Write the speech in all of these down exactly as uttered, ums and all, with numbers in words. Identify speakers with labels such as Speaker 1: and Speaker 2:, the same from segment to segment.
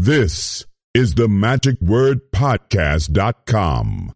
Speaker 1: This is the magic word podcast dot com.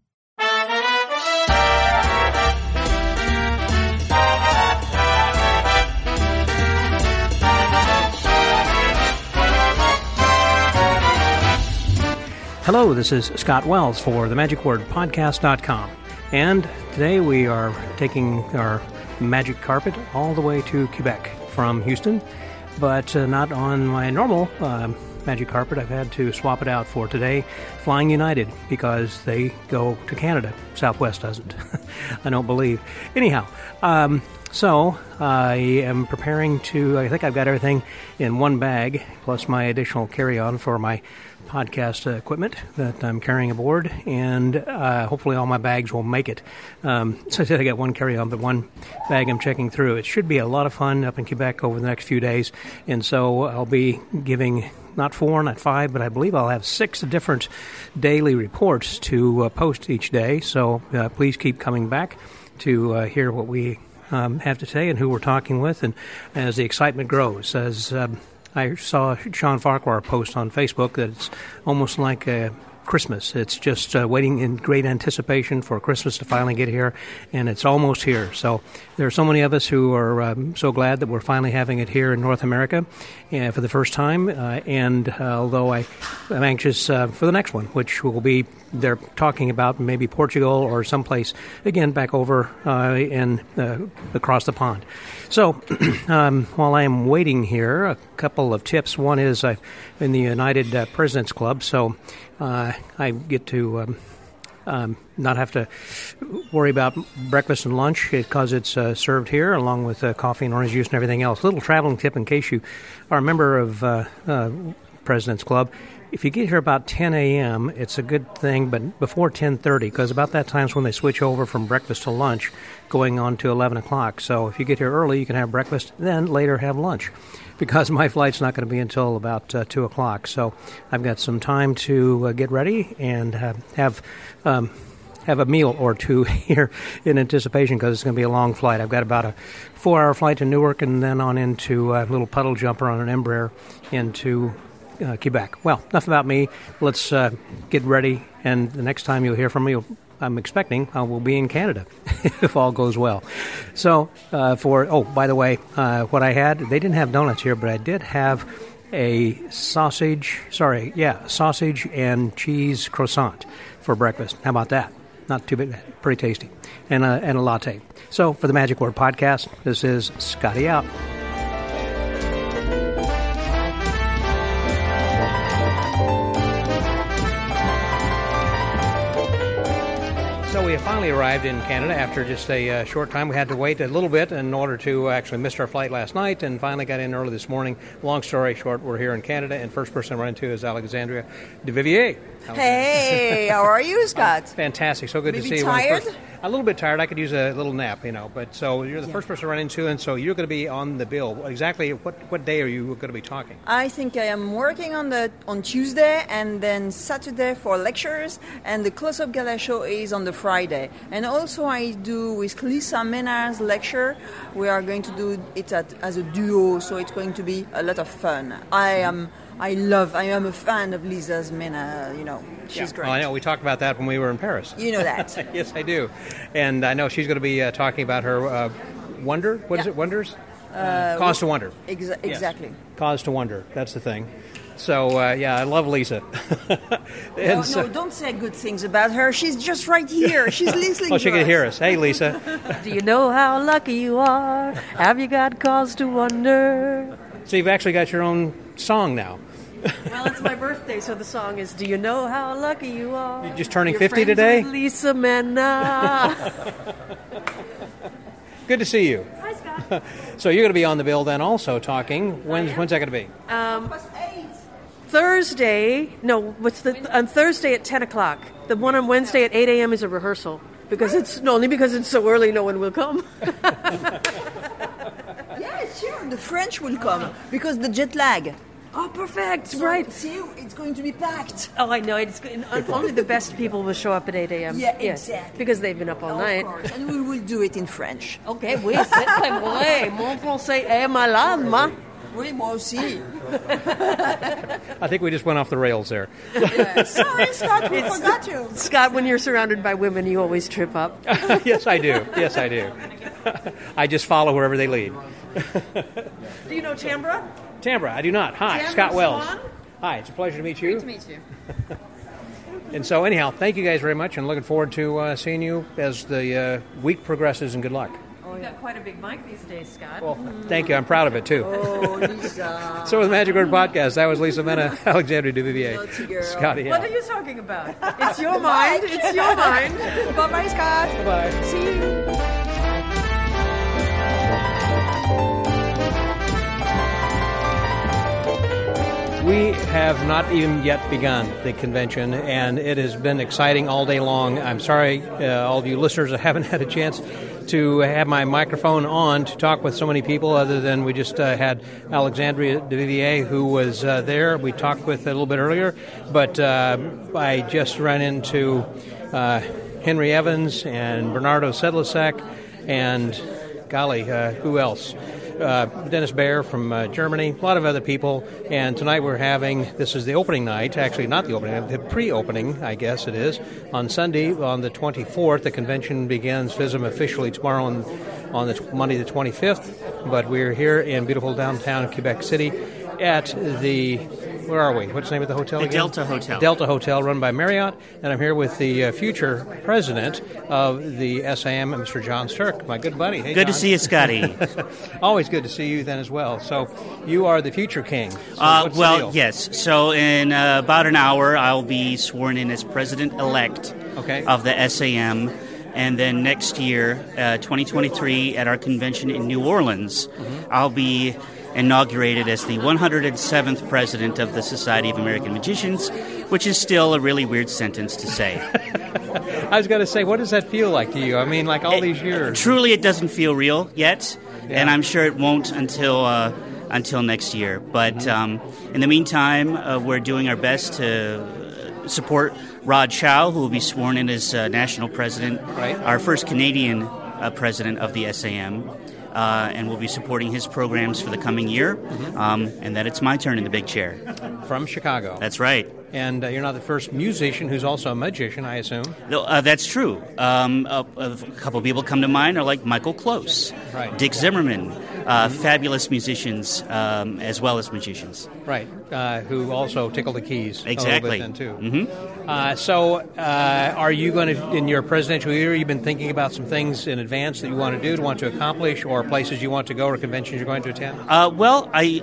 Speaker 2: Hello, this is Scott Wells for the magic word podcast dot com. And today we are taking our magic carpet all the way to Quebec from Houston, but uh, not on my normal uh, magic carpet. I've had to swap it out for today, flying United, because they go to Canada. Southwest doesn't. I don't believe. Anyhow, um, so I am preparing to, I think I've got everything in one bag, plus my additional carry-on for my podcast uh, equipment that I'm carrying aboard, and uh, hopefully all my bags will make it. Um, so I said I got one carry-on, but one bag I'm checking through. It should be a lot of fun up in Quebec over the next few days, and so I'll be giving not four, not five, but I believe I'll have six different daily reports to uh, post each day, so uh, please keep coming back to uh, hear what we um, have to say and who we're talking with, and as the excitement grows, as um, I saw Sean Farquhar post on Facebook that it's almost like uh, Christmas. It's just uh, waiting in great anticipation for Christmas to finally get here, and it's almost here. So there are so many of us who are um, so glad that we're finally having it here in North America uh, for the first time, uh, and uh, although I am anxious uh, for the next one, which will be, they're talking about maybe Portugal or someplace, again, back over uh, in uh, across the pond. So um, while I am waiting here, a couple of tips. One is I'm in the United uh, Presidents Club, so uh, I get to um, um, not have to worry about breakfast and lunch because it's uh, served here, along with uh, coffee and orange juice and everything else. Little traveling tip in case you are a member of uh, uh, Presidents Club. If you get here about ten a.m., it's a good thing, but before ten thirty, because about that time is when they switch over from breakfast to lunch, going on to eleven o'clock. So if you get here early, you can have breakfast, then later have lunch, because my flight's not going to be until about uh, two o'clock. So I've got some time to uh, get ready and uh, have um, have a meal or two here in anticipation, because it's going to be a long flight. I've got about a four-hour flight to Newark and then on into a little puddle jumper on an Embraer into Uh, Quebec. Well, enough about me. Let's uh, get ready, and the next time you'll hear from me, you'll, I'm expecting I will be in Canada, if all goes well. So, uh, for, oh, by the way, uh, what I had, they didn't have donuts here, but I did have a sausage, sorry, yeah, sausage and cheese croissant for breakfast. How about that? Not too bad, pretty tasty. And a, and a latte. So, for the Magic Word Podcast, this is Scotty out. So we have finally arrived in Canada after just a uh, short time. We had to wait a little bit in order to actually missed our flight last night and finally got in early this morning. Long story short, we're here in Canada, and first person I run into is Alexandria Devivier.
Speaker 3: Hey, how are you, Scott?
Speaker 2: Fantastic. So good
Speaker 3: Maybe
Speaker 2: to see you.
Speaker 3: Tired?
Speaker 2: First, a little bit tired. I could use a little nap, you know. But so you're the yeah. first person I run into, and so you're going to be on the bill. Exactly what what day are you going to be talking?
Speaker 3: I think I am working on the on Tuesday, and then Saturday for lectures, and the Close-Up Gala show is on the Friday. And also I do with Lisa Mena's lecture. We are going to do it at, as a duo, so it's going to be a lot of fun. I am. I love, I am a fan of Lisa's Mena, you know, she's
Speaker 2: yeah.
Speaker 3: great.
Speaker 2: Well, I know, we talked about that when we were in Paris.
Speaker 3: You know that.
Speaker 2: Yes, I do. And I know she's going to be uh, talking about her uh, Wonder, what yeah. is it, Wonders? Uh, Cause to Wonder.
Speaker 3: Exa- exactly.
Speaker 2: Yes. Cause to Wonder, that's the thing. So, uh, yeah, I love Lisa.
Speaker 3: no,
Speaker 2: so,
Speaker 3: no, don't say good things about her. She's just right here. She's listening
Speaker 2: oh, she
Speaker 3: to
Speaker 2: can
Speaker 3: us.
Speaker 2: hear us. Hey, Lisa.
Speaker 4: Do you know how lucky you are? Have you got cause to wonder?
Speaker 2: So you've actually got your own song now.
Speaker 4: Well, it's my birthday, so the song is, do you know how lucky you are?
Speaker 2: You're just turning
Speaker 4: You're
Speaker 2: fifty
Speaker 4: friends
Speaker 2: today?
Speaker 4: With Lisa Mena.
Speaker 2: Good to see you.
Speaker 4: Hi, Scott.
Speaker 2: So you're going to be on the bill then also talking. When's, when's that going to be?
Speaker 4: Um, Thursday. No, what's the on Thursday at ten o'clock. The one on Wednesday at eight a.m. is a rehearsal. Because it's no, only because it's so early, no one will come.
Speaker 3: Yes, sure. The French will come because the jet lag.
Speaker 4: Oh, perfect!
Speaker 3: So,
Speaker 4: right.
Speaker 3: See, it's going to be packed.
Speaker 4: Oh, I know. It's only the best people will show up at eight a.m.
Speaker 3: Yeah,
Speaker 4: yes,
Speaker 3: exactly.
Speaker 4: Because they've been up all
Speaker 3: of
Speaker 4: night.
Speaker 3: Course. And we will do it in French.
Speaker 4: Okay, oui, c'est très vrai. Mon français est malade, ma.
Speaker 3: Oui, moi aussi.
Speaker 2: I think we just went off the rails there.
Speaker 3: Yeah. Sorry, Scott, we forgot you.
Speaker 4: Scott, when you're surrounded by women, you always trip up.
Speaker 2: Yes, I do. Yes, I do. I just follow wherever they lead.
Speaker 4: Do you know Tambra?
Speaker 2: Tambra, I do not. Hi,
Speaker 4: Tambra
Speaker 2: Scott Wells.
Speaker 4: Swan?
Speaker 2: Hi, it's a pleasure to meet you.
Speaker 3: Great to meet you.
Speaker 2: And so, anyhow, thank you guys very much, and looking forward to uh, seeing you as the uh, week progresses, and good luck.
Speaker 4: You've got quite a big mic these days, Scott.
Speaker 2: Well, thank you. I'm proud of it, too.
Speaker 3: Oh, Lisa.
Speaker 2: So with the Magic Word Podcast, that was Lisa Mena, Alexandria Duvivier,
Speaker 3: Naughty girl.
Speaker 2: Scotty
Speaker 4: What
Speaker 2: Hale.
Speaker 4: are you talking about? It's your mind. It's your mind.
Speaker 3: Bye-bye, Scott.
Speaker 2: Bye.
Speaker 3: See you.
Speaker 2: We have not even yet begun the convention, and it has been exciting all day long. I'm sorry, uh, all of you listeners, I haven't had a chance to have my microphone on to talk with so many people, other than we just uh, had Alexandria Duvivier, who was uh, there. We talked with a little bit earlier, but uh, I just ran into uh, Henry Evans and Bernardo Sedlacek, and golly, uh, who else? Uh, Dennis Baer from uh, Germany, a lot of other people, and tonight we're having, this is the opening night, actually not the opening, the pre-opening, I guess it is, on Sunday, on the twenty-fourth. The convention begins, FISM officially tomorrow on, on the Monday the twenty-fifth, but we're here in beautiful downtown Quebec City at the, where are we? What's the name of the hotel
Speaker 5: The
Speaker 2: again?
Speaker 5: Delta Hotel.
Speaker 2: Delta Hotel, run by Marriott, and I'm here with the uh, future president of the S A M, Mister John Stirk, my good buddy. Hey,
Speaker 5: Good
Speaker 2: John.
Speaker 5: to see you, Scotty.
Speaker 2: Always good to see you then as well. So you are the future king. So
Speaker 5: Uh,
Speaker 2: what's the
Speaker 5: well,
Speaker 2: deal?
Speaker 5: yes. So in uh, about an hour, I'll be sworn in as president-elect
Speaker 2: Okay.
Speaker 5: of the S A M. And then next year, uh, twenty twenty-three, at our convention in New Orleans,
Speaker 2: Mm-hmm.
Speaker 5: I'll be inaugurated as the one hundred seventh president of the Society of American Magicians, which is still a really weird sentence to say.
Speaker 2: I was going to say, what does that feel like to you? I mean, like all these years.
Speaker 5: Truly, it doesn't feel real yet,
Speaker 2: Yeah.
Speaker 5: and I'm sure it won't until uh, until next year. But
Speaker 2: Mm-hmm.
Speaker 5: um, in the meantime, uh, we're doing our best to uh, support Rod Chow, who will be sworn in as uh, national president,
Speaker 2: Right.
Speaker 5: our first Canadian uh, president of the S A M. Uh, and we'll be supporting his programs for the coming year,
Speaker 2: Mm-hmm.
Speaker 5: um, and then it's my turn in the big chair.
Speaker 2: From Chicago.
Speaker 5: That's right.
Speaker 2: And uh, you're not the first musician who's also a magician, I assume.
Speaker 5: No, uh, that's true. Um, a, a couple people come to mind are like Michael Close,
Speaker 2: Right.
Speaker 5: Dick Zimmerman, uh, fabulous musicians um, as well as magicians.
Speaker 2: Right. Uh, who also tickle the keys
Speaker 5: Exactly.
Speaker 2: a little bit then, too.
Speaker 5: Mm-hmm.
Speaker 2: Uh, so uh, are you going to, in your presidential year, you've been thinking about some things in advance that you want to do, to want to accomplish, or places you want to go, or conventions you're going to attend?
Speaker 5: Uh, well, I,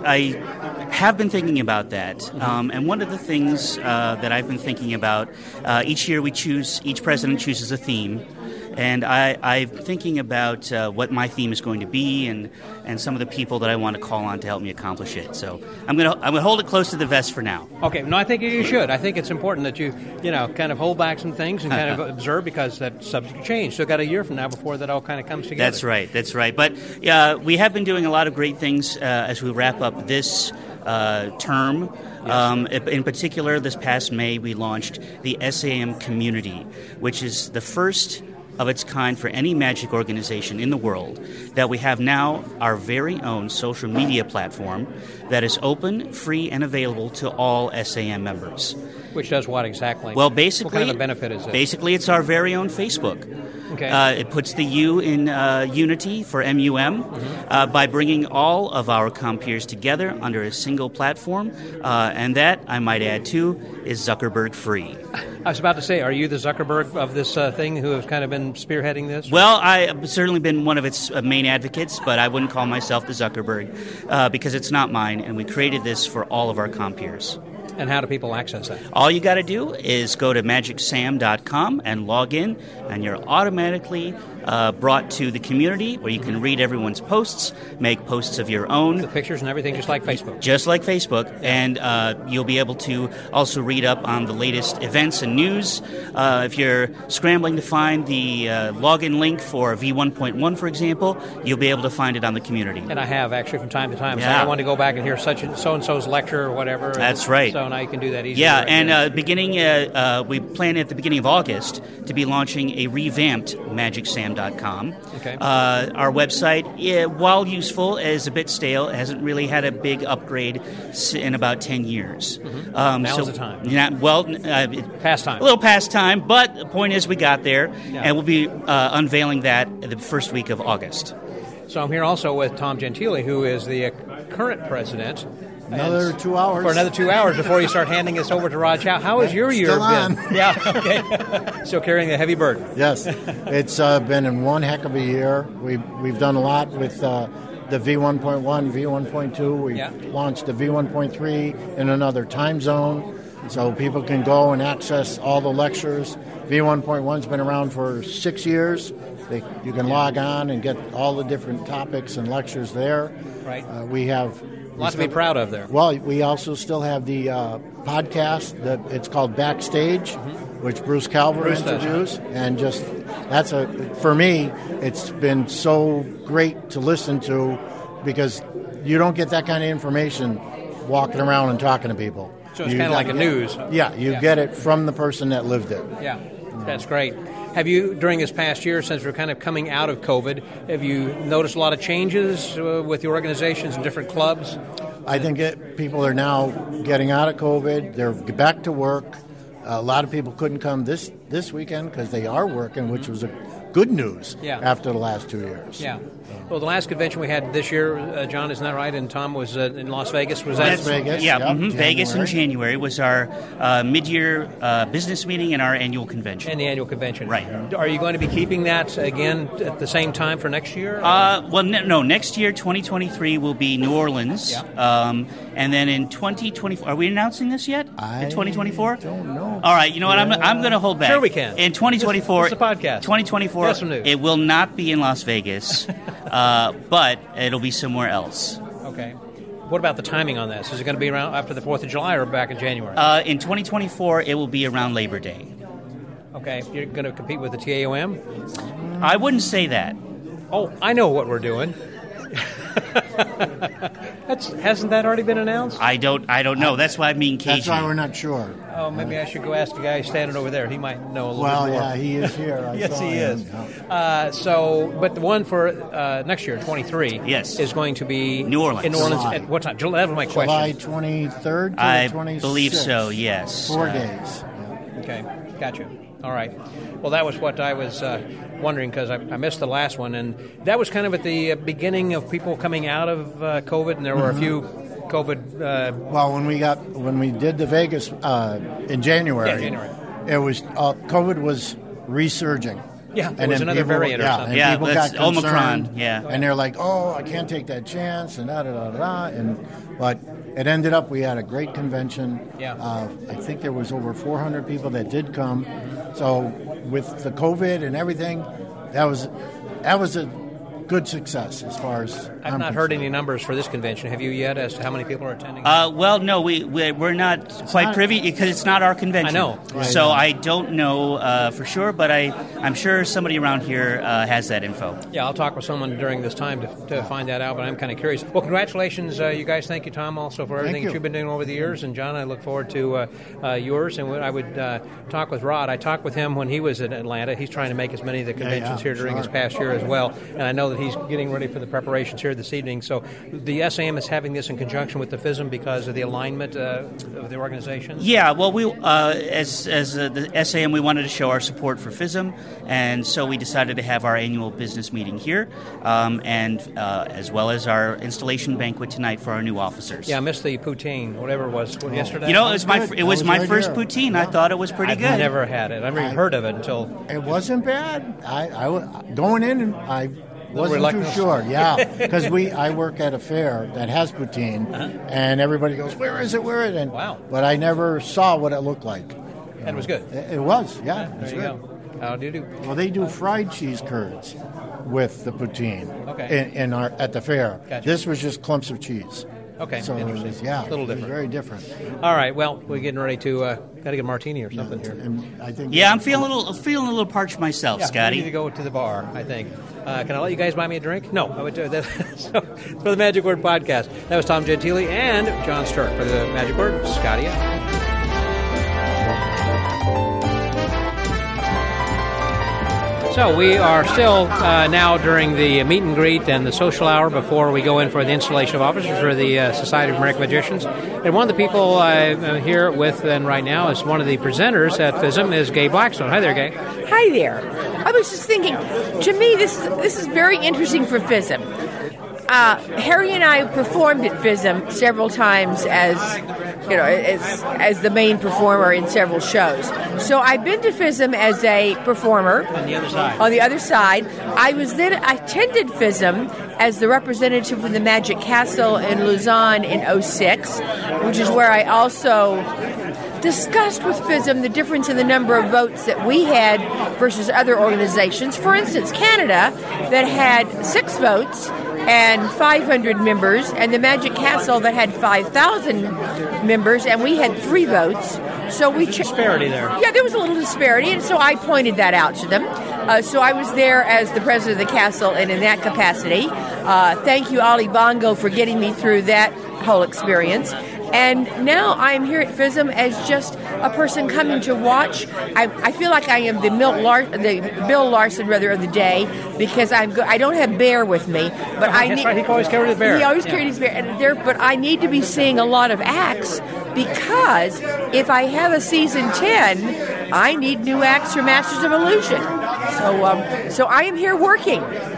Speaker 5: I have been thinking about that, um, and one of the things uh, that I've been thinking about, uh, each year we choose, each president chooses a theme, and I, I'm thinking about uh, what my theme is going to be, and, and some of the people that I want to call on to help me accomplish it. So I'm going to I'm going to hold it close to the vest for now.
Speaker 2: Okay, no, I think you should. I think it's important that you, you know, kind of hold back some things and kind of observe, because that's subject to change. So got a year from now before that all kind of comes together.
Speaker 5: That's right. That's right. But uh, we have been doing a lot of great things uh, as we wrap up this uh, term. Um, in particular, this past May, we launched the S A M Community, which is the first of its kind for any magic organization in the world, that we have now our very own social media platform that is open, free, and available to all S A M members.
Speaker 2: Which does what exactly?
Speaker 5: Well, basically,
Speaker 2: what kind of benefit is it?
Speaker 5: Basically, it's our very own Facebook.
Speaker 2: Okay.
Speaker 5: Uh, it puts the U in uh, Unity for M U M
Speaker 2: Mm-hmm.
Speaker 5: uh, by bringing all of our compeers together under a single platform, uh, and that, I might add too, is Zuckerberg free.
Speaker 2: I was about to say, are you the Zuckerberg of this uh, thing, who have kind of been spearheading this?
Speaker 5: Well, I've certainly been one of its uh, main advocates, but I wouldn't call myself the Zuckerberg uh, because it's not mine, and we created this for all of our compeers.
Speaker 2: And how do people access that?
Speaker 5: All you got to do is go to magic sam dot com and log in, and you're automatically uh, brought to the community where you can read everyone's posts, make posts of your own.
Speaker 2: The pictures and everything, just like Facebook.
Speaker 5: Just like Facebook, and uh, you'll be able to also read up on the latest events and news. Uh, if you're scrambling to find the uh, login link for V one point one, for example, you'll be able to find it on the community.
Speaker 2: And I have, actually, from time to time. So
Speaker 5: Yeah.
Speaker 2: I want to go back and hear such and so-and-so's lecture or whatever.
Speaker 5: That's right.
Speaker 2: So So now you can do that easily.
Speaker 5: Yeah,
Speaker 2: right
Speaker 5: and
Speaker 2: there.
Speaker 5: uh, beginning, uh, uh, we plan at the beginning of August to be launching a revamped magic sam dot com.
Speaker 2: Okay.
Speaker 5: Uh, our website, yeah, while useful, is a bit stale. It hasn't really had a big upgrade s- in about ten years.
Speaker 2: Mm-hmm.
Speaker 5: Um,
Speaker 2: Now's
Speaker 5: so,
Speaker 2: the time.
Speaker 5: Yeah, well, uh, it-
Speaker 2: Past time.
Speaker 5: a little past time, but the point is we got there,
Speaker 2: Yeah.
Speaker 5: and we'll be uh, unveiling that the first week of August.
Speaker 2: So I'm here also with Tom Gentile, who is the uh, current president.
Speaker 6: Another
Speaker 2: And
Speaker 6: two hours.
Speaker 2: For another two hours before you start handing this over to Rod Chow. How has your year
Speaker 6: Still
Speaker 2: been?
Speaker 6: on.
Speaker 2: Yeah, okay. Still carrying the heavy burden.
Speaker 6: Yes, it's uh, been in one heck of a year. We've, we've done a lot with uh, the V one point one, V one point two. We've
Speaker 2: Yeah.
Speaker 6: launched the V one point three in another time zone, so people can go and access all the lectures. V one point one's been around for six years. They, you can log on and get all the different topics and lectures there.
Speaker 2: Right.
Speaker 6: Uh, we have...
Speaker 2: A lot to be proud of there.
Speaker 6: Well, we also still have the uh, podcast that it's called Backstage, which Bruce Calver
Speaker 2: Bruce does,
Speaker 6: introduced, and just that's a for me. It's been so great to listen to because you don't get that kind of information walking around and talking to people.
Speaker 2: So it's
Speaker 6: You
Speaker 2: kind of
Speaker 6: got-
Speaker 2: like a news.
Speaker 6: Yeah, you
Speaker 2: Yeah.
Speaker 6: get it from the person that lived it.
Speaker 2: Yeah, that's great. Have you, during this past year, since we're kind of coming out of COVID, have you noticed a lot of changes uh, with your organizations and different clubs?
Speaker 6: I think it, people are now getting out of COVID. They're back to work. A lot of people couldn't come this, this weekend because they are working, which was a good news
Speaker 2: Yeah.
Speaker 6: after the last two years.
Speaker 2: Yeah. Well, the last convention we had this year, uh, John, isn't that right? And Tom was uh, in Las Vegas. Was that?
Speaker 6: Las Vegas,
Speaker 5: Yeah,
Speaker 6: yep,
Speaker 5: mhm. Vegas in
Speaker 6: January.
Speaker 5: January was our uh, mid-year uh, business meeting and our annual convention.
Speaker 2: And the annual convention.
Speaker 5: Right.
Speaker 2: Are you going to be keeping that again at the same time for next year?
Speaker 5: Uh, well, no, no, next year, twenty twenty-three, will be New Orleans.
Speaker 2: Yeah.
Speaker 5: Um, and then in twenty twenty-four, are we announcing this yet?
Speaker 6: I
Speaker 5: in twenty twenty-four?
Speaker 6: don't know.
Speaker 5: All right, you know what? I'm, I'm going to hold back.
Speaker 2: Sure we can.
Speaker 5: In twenty twenty-four,
Speaker 2: This is a podcast.
Speaker 5: twenty twenty-four,
Speaker 2: Yes or no?
Speaker 5: it will not be in Las Vegas, uh, but it'll be somewhere else.
Speaker 2: Okay. What about the timing on this? Is it going to be around after the fourth of July or back in January?
Speaker 5: Uh, in twenty twenty-four, it will be around Labor Day.
Speaker 2: Okay. You're going to compete with the T A O M?
Speaker 5: I wouldn't say that.
Speaker 2: Oh, I know what we're doing. That's, hasn't that already been announced?
Speaker 5: I don't. I don't know. That's why I'm being cagey.
Speaker 6: That's why we're not sure.
Speaker 2: Oh, maybe I should go ask the guy standing over there. He might know a little
Speaker 6: Well,
Speaker 2: bit more.
Speaker 6: yeah, he is here. I
Speaker 2: Yes,
Speaker 6: saw
Speaker 2: he
Speaker 6: him.
Speaker 2: is.
Speaker 6: Yeah.
Speaker 2: Uh, so, but the one for uh, next year, twenty-three,
Speaker 5: Yes.
Speaker 2: is going to be
Speaker 5: New Orleans.
Speaker 2: In New Orleans
Speaker 6: July.
Speaker 2: at what time? July, that was my question.
Speaker 6: July twenty-third to
Speaker 5: I
Speaker 6: the twenty-sixth.
Speaker 5: believe so. Yes.
Speaker 6: Four
Speaker 5: Uh,
Speaker 6: days. Yeah.
Speaker 2: Okay, gotcha. All right. Well, that was what I was uh, wondering because I, I missed the last one, and that was kind of at the uh, beginning of people coming out of uh, COVID, and there were a few COVID. Uh,
Speaker 6: Well, when we got when we did the Vegas uh, in January,
Speaker 2: Yeah, January.
Speaker 6: it was uh, COVID was resurging.
Speaker 2: Yeah, there
Speaker 6: and
Speaker 2: was
Speaker 6: then
Speaker 2: another
Speaker 6: people,
Speaker 2: variant or
Speaker 6: yeah,
Speaker 2: something.
Speaker 6: And
Speaker 5: Yeah,
Speaker 6: people
Speaker 5: that's
Speaker 6: got concerned,
Speaker 5: Omicron, yeah.
Speaker 6: and they're like, "Oh, I can't take that chance," and da da da da. And but it ended up we had a great convention.
Speaker 2: Yeah.
Speaker 6: uh, I think there was over four hundred people that did come. So with the COVID and everything, that was that was a good success as far as
Speaker 2: I've
Speaker 6: I'm
Speaker 2: not heard
Speaker 6: concerned.
Speaker 2: any numbers for this convention. Have you yet as to how many people are attending?
Speaker 5: Uh, well, no, we we- we're not quite
Speaker 6: not-
Speaker 5: privy because it's not our convention.
Speaker 2: I know.
Speaker 6: Right.
Speaker 5: So I don't know uh, for sure, but I I'm sure somebody around here uh, has that info.
Speaker 2: Yeah, I'll talk with someone during this time to, to find that out, but I'm kind of curious. Well, congratulations, uh, you guys. Thank you, Tom, also for everything
Speaker 6: you.
Speaker 2: that you've been doing over the years. And, John, I look forward to uh, uh, yours. And I would uh, talk with Rod. I talked with him when he was in Atlanta. He's trying to make as many of the conventions
Speaker 6: yeah,
Speaker 2: here during
Speaker 6: sure.
Speaker 2: this past year as well. And I know that he's getting ready for the preparations here this evening. So the S A M is having this in conjunction with the F I S M because of the alignment uh, of the organizations?
Speaker 5: Yeah, well, we uh, as as uh, the S A M, we wanted to show our support for F I S M, and so we decided to have our annual business meeting here, um, and uh, as well as our installation banquet tonight for our new officers.
Speaker 2: Yeah, I missed the poutine, whatever it was what, yesterday.
Speaker 5: You know, it was my
Speaker 6: good.
Speaker 5: it was
Speaker 6: That was
Speaker 5: my
Speaker 6: right
Speaker 5: first
Speaker 6: here.
Speaker 5: poutine. I
Speaker 6: Yeah.
Speaker 5: thought it was pretty
Speaker 2: I've
Speaker 5: good.
Speaker 2: never had it. I've never even heard of it until
Speaker 6: It wasn't bad. I, I wa- going in, and I wasn't too
Speaker 2: reluctance.
Speaker 6: sure. Yeah, because we I work at a fair that has poutine, and everybody goes, "Where is it? Where is it?" And,
Speaker 2: Wow.
Speaker 6: But I never saw what it looked like.
Speaker 2: and it was good.
Speaker 6: It, it was, yeah. it was
Speaker 2: There you
Speaker 6: good.
Speaker 2: go. How do you do?
Speaker 6: Well, they do fried cheese curds with the poutine
Speaker 2: Okay.
Speaker 6: in, in our at the fair.
Speaker 2: Gotcha.
Speaker 6: This was just clumps of cheese.
Speaker 2: Okay,
Speaker 6: So it
Speaker 2: interesting.
Speaker 6: was, yeah,
Speaker 2: A little
Speaker 6: it was
Speaker 2: different.
Speaker 6: very different.
Speaker 2: All right, well, we're getting ready to, uh, got to get a martini or something here.
Speaker 6: And I think
Speaker 5: Yeah, I'm feeling a little feeling a little parched myself,
Speaker 2: Yeah,
Speaker 5: Scotty.
Speaker 2: we need to go to the bar, I think. Uh, can I let you guys buy me a drink? No, I would do that. So, for the Magic Word Podcast, that was Tom Gentile and John Sturck. For the Magic Word, Scotty out. So we are still uh, now during the meet and greet and the social hour before we go in for the installation of officers for the uh, Society of American Magicians. And one of the people I'm here with then right now is one of the presenters at FISM is Gay Blackstone. Hi there, Gay.
Speaker 7: Hi there. I was just thinking, to me, this is this is very interesting for FISM. Uh, Harry and I performed at FISM several times as, you know, as as the main performer in several shows. So I've been to FISM as a performer.
Speaker 2: On the other side.
Speaker 7: On the other side, I was then I attended FISM as the representative from the Magic Castle in Lausanne in oh six, which is where I also discussed with FISM the difference in the number of votes that we had versus other organizations. For instance, Canada, that had six votes and five hundred members, and the Magic Castle that had five thousand members, and we had three votes. So we ch-
Speaker 2: disparity there.
Speaker 7: Yeah, there was a little disparity, and so I pointed that out to them. Uh, so I was there as the president of the castle, and in that capacity, uh, thank you, Ali Bongo, for getting me through that whole experience. And now I am here at FISM as just a person coming to watch. I, I feel like I am the, Milt Lar- the Bill Larson rather of the day because I'm go- I don't have Bear with me, but I
Speaker 2: That's
Speaker 7: need.
Speaker 2: right, he always carried his bear.
Speaker 7: He always
Speaker 2: Yeah.
Speaker 7: carried his bear, and there. But I need to be seeing a lot of acts because if I have a season ten, I need new acts for Masters of Illusion. So, um, so I am here working.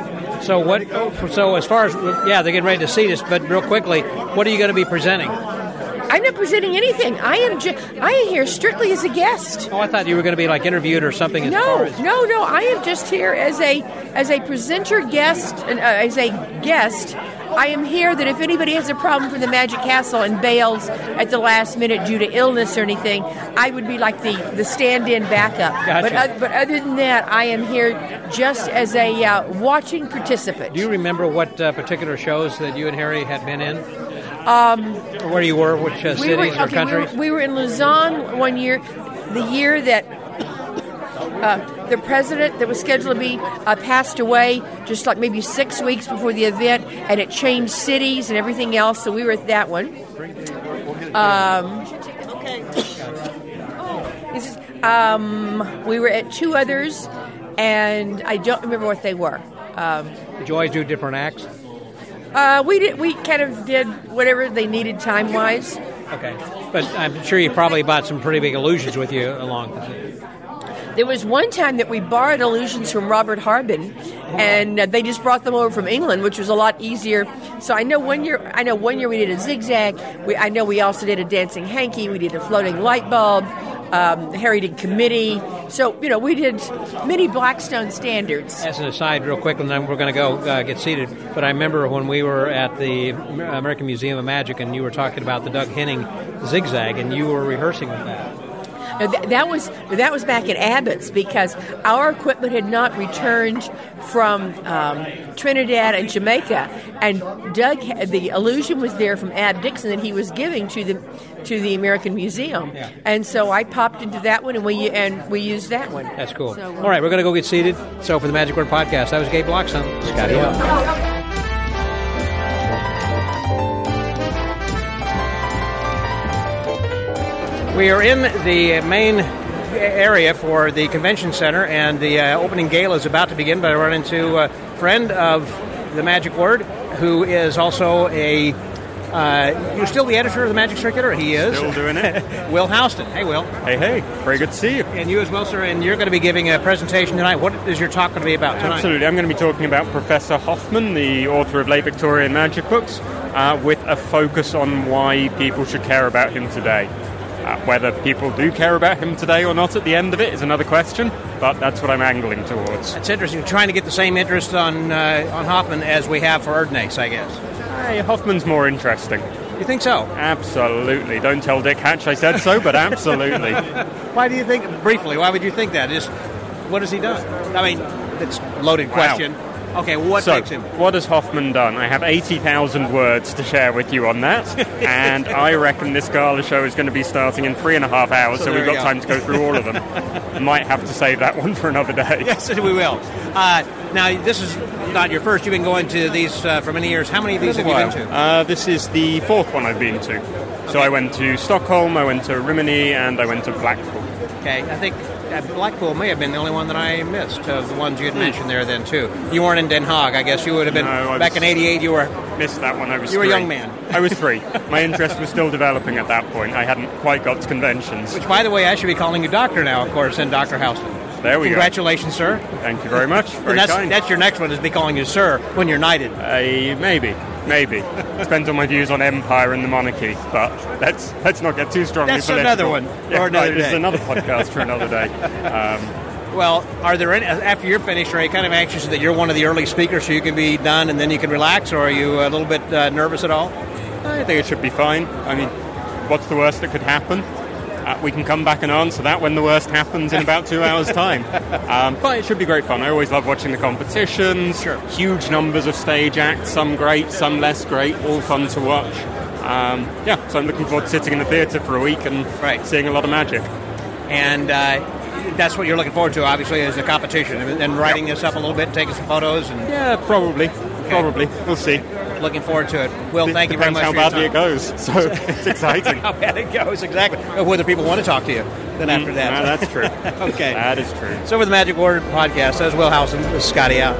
Speaker 2: So what? So as far as yeah, they're getting ready to seat us. But real quickly, what are you going to be presenting?
Speaker 7: I'm not presenting anything. I am ju- I am here strictly as a guest.
Speaker 2: Oh, I thought you were going to be like interviewed or something. As
Speaker 7: No,
Speaker 2: far as...
Speaker 7: no, no. I am just here as a as a presenter guest, uh, as a guest. I am here that if anybody has a problem for the Magic Castle and bails at the last minute due to illness or anything, I would be like the, the stand-in backup.
Speaker 2: Gotcha.
Speaker 7: But uh, but other than that, I am here just as a uh, watching participant.
Speaker 2: Do you remember what uh, particular shows that you and Harry had been in? Um, or where you were, which uh,
Speaker 7: we
Speaker 2: cities
Speaker 7: were,
Speaker 2: or
Speaker 7: okay,
Speaker 2: countries?
Speaker 7: We were, we were in Lausanne one year, the year that uh, the president that was scheduled to be uh, passed away, just like maybe six weeks before the event, and it changed cities and everything else. So we were at that one. Um, this is, um, we were at two others, and I don't remember what they were. Um,
Speaker 2: Did you always do different acts?
Speaker 7: uh, we did. We kind of did whatever they needed time wise.
Speaker 2: Okay. But I'm sure you probably brought some pretty big illusions with you along.
Speaker 7: There was one time that we borrowed illusions from Robert Harbin, and uh, they just brought them over from England, which was a lot easier. So I know one year, I know one year we did a zigzag. We, I know we also did a dancing hanky. We did a floating light bulb. Um, Harry did committee. So you know, we did many Blackstone standards.
Speaker 2: As an aside, real quick, and then we're going to go uh, get seated. But I remember when we were at the American Museum of Magic, and you were talking about the Doug Henning zigzag, and you were rehearsing with that.
Speaker 7: Now, th- that was that was back at Abbott's because our equipment had not returned from um, Trinidad and Jamaica, and Doug, the illusion was there from Ab Dixon that he was giving to the to the American Museum,
Speaker 2: Yeah.
Speaker 7: and so I popped into that one and we and we used that one.
Speaker 2: That's cool.
Speaker 7: So, uh,
Speaker 2: All right, we're going to go get seated. So for the Magic Word Podcast, that was Gabe Blockstone. Scotty.
Speaker 7: Yeah.
Speaker 2: We are in the main area for the convention center, and the uh, opening gala is about to begin. But I run into a friend of the Magic Word, who is also a. Uh, you're still the editor of the Magic Circular? He is.
Speaker 8: Still doing it.
Speaker 2: Will Houston. Hey, Will.
Speaker 8: Hey, hey. Very good to see you.
Speaker 2: And you as well, sir. And you're going to be giving a presentation tonight. What is your talk going to be about tonight?
Speaker 8: Absolutely. I'm going to be talking about Professor Hoffman, the author of late Victorian magic books, uh, with a focus on why people should care about him today. Uh, whether people do care about him today or not at the end of it is another question, but that's what I'm angling towards.
Speaker 2: It's interesting. You're trying to get the same interest on uh, on Hoffman as we have for Erdnase, I guess.
Speaker 8: Hey, Hoffman's more interesting.
Speaker 2: You think so?
Speaker 8: Absolutely. Don't tell Dick Hatch I said so, but absolutely.
Speaker 2: Why do you think, briefly, why would you think that? Just, what has he done? I mean, it's a loaded question.
Speaker 8: Wow.
Speaker 2: Okay, well, what
Speaker 8: so,
Speaker 2: makes him?
Speaker 8: What has Hoffman done? I have eighty thousand words to share with you on that, and I reckon this gala show is going to be starting in three and a half hours, so,
Speaker 2: so
Speaker 8: we've got
Speaker 2: go.
Speaker 8: time to go through all of them. Might have to save that one for another day.
Speaker 2: Yes, we will. Uh, now, this is not your first. You've been going to these uh, for many years. How many of these have you been to?
Speaker 8: Uh, this is the fourth one I've been to. So I went to Stockholm, I went to Rimini, and I went to Blackpool.
Speaker 2: Okay, I think uh, Blackpool may have been the only one that I missed of the ones you had mentioned there then, too. You weren't in Den Haag, I guess. You would have been,
Speaker 8: no,
Speaker 2: back in eighty-eight, you were...
Speaker 8: Missed that one, I was
Speaker 2: You were
Speaker 8: three.
Speaker 2: a young man.
Speaker 8: I was three. My interest was still developing at that point. I hadn't quite got to conventions.
Speaker 2: Which, by the way, I should be calling you Doctor now, of course, and Doctor Houston.
Speaker 8: There we
Speaker 2: Congratulations,
Speaker 8: go.
Speaker 2: sir.
Speaker 8: Thank you very much. Very
Speaker 2: and that's,
Speaker 8: kind.
Speaker 2: that's your next one, is be calling you sir when you're knighted.
Speaker 8: Uh, maybe. Maybe. Depends on my views on empire and the monarchy, but let's let's not get too strongly
Speaker 2: That's
Speaker 8: political.
Speaker 2: another one,
Speaker 8: Yeah,
Speaker 2: or another
Speaker 8: right, this
Speaker 2: day.
Speaker 8: is another podcast for another day. Um,
Speaker 2: Well, are there any, after you're finished, are you kind of anxious that you're one of the early speakers so you can be done and then you can relax, or are you a little bit uh, nervous at all?
Speaker 8: I think it should be fine. I mean, what's the worst that could happen? Uh, we can come back and answer that when the worst happens in about two hours' time. Um, but it should be great fun. I always love watching the competitions.
Speaker 2: Sure.
Speaker 8: Huge numbers of stage acts, some great, some less great, all fun to watch. Um, yeah, so I'm looking forward to sitting in the theatre for a week and
Speaker 2: Right.
Speaker 8: seeing a lot of magic.
Speaker 2: And uh, that's what you're looking forward to, obviously, is the competition, and, and writing this up a little bit, taking some photos, and
Speaker 8: Yeah, probably. Probably. We'll see.
Speaker 2: looking forward to it. Will, thank you very
Speaker 8: Depends
Speaker 2: much
Speaker 8: how
Speaker 2: for your
Speaker 8: badly
Speaker 2: time.
Speaker 8: it goes. So it's exciting.
Speaker 2: How bad it goes, exactly. Or whether people want to talk to you then after that.
Speaker 8: No, that's true.
Speaker 2: Okay.
Speaker 8: That is true.
Speaker 2: So for the Magic Word podcast, that was Will Howson. This is Scotty out.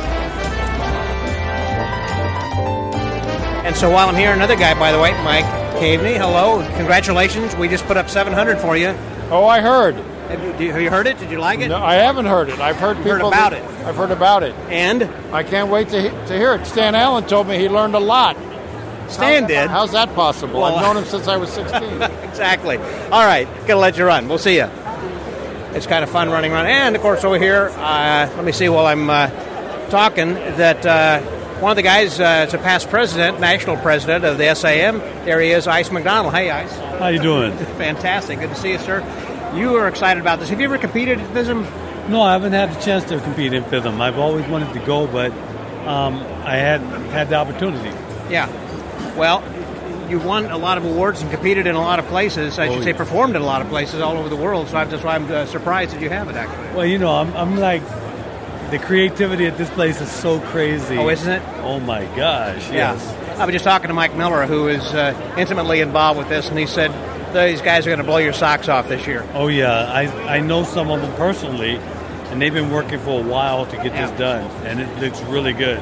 Speaker 2: And so while I'm here, another guy, by the way, Mike Caveney. Hello. Congratulations. We just put up seven hundred for you.
Speaker 9: Oh, I heard.
Speaker 2: Have you, have you heard it? Did you like it?
Speaker 9: No, I haven't heard it. I've heard people
Speaker 2: heard about
Speaker 9: that-
Speaker 2: it.
Speaker 9: I've heard about it.
Speaker 2: And?
Speaker 9: I can't wait to he- to hear it. Stan Allen told me he learned a lot.
Speaker 2: Stan
Speaker 9: How-
Speaker 2: did?
Speaker 9: How's that possible?
Speaker 2: Well,
Speaker 9: I've known him since I was sixteen.
Speaker 2: Exactly. All right. Gonna let you run. We'll see you. It's kind of fun running around. And, of course, over here, uh, let me see while I'm uh, talking, that uh, one of the guys uh, is a past president, national president of the S A M. There he is, Ice McDonald. Hey, Ice.
Speaker 10: How you doing?
Speaker 2: Fantastic. Good to see you, sir. You are excited about this. Have you ever competed at FISM?
Speaker 10: No, I haven't had the chance to compete in FISM. I've always wanted to go, but um, I hadn't had the opportunity.
Speaker 2: Yeah. Well, you won a lot of awards and competed in a lot of places. I
Speaker 10: Oh,
Speaker 2: should say
Speaker 10: yeah.
Speaker 2: performed in a lot of places all over the world. So I'm, that's why I'm uh, surprised that you have it, actually.
Speaker 10: Well, you know, I'm, I'm like, the creativity at this place is so crazy.
Speaker 2: Oh, isn't it?
Speaker 10: Oh, my gosh,
Speaker 2: Yeah.
Speaker 10: yes.
Speaker 2: I was just talking to Mike Miller, who is uh, intimately involved with this, and he said these guys are going to blow your socks off this year.
Speaker 10: Oh, yeah. I, I know some of them personally, and they've been working for a while to get
Speaker 2: Yeah.
Speaker 10: this done, and it looks really good.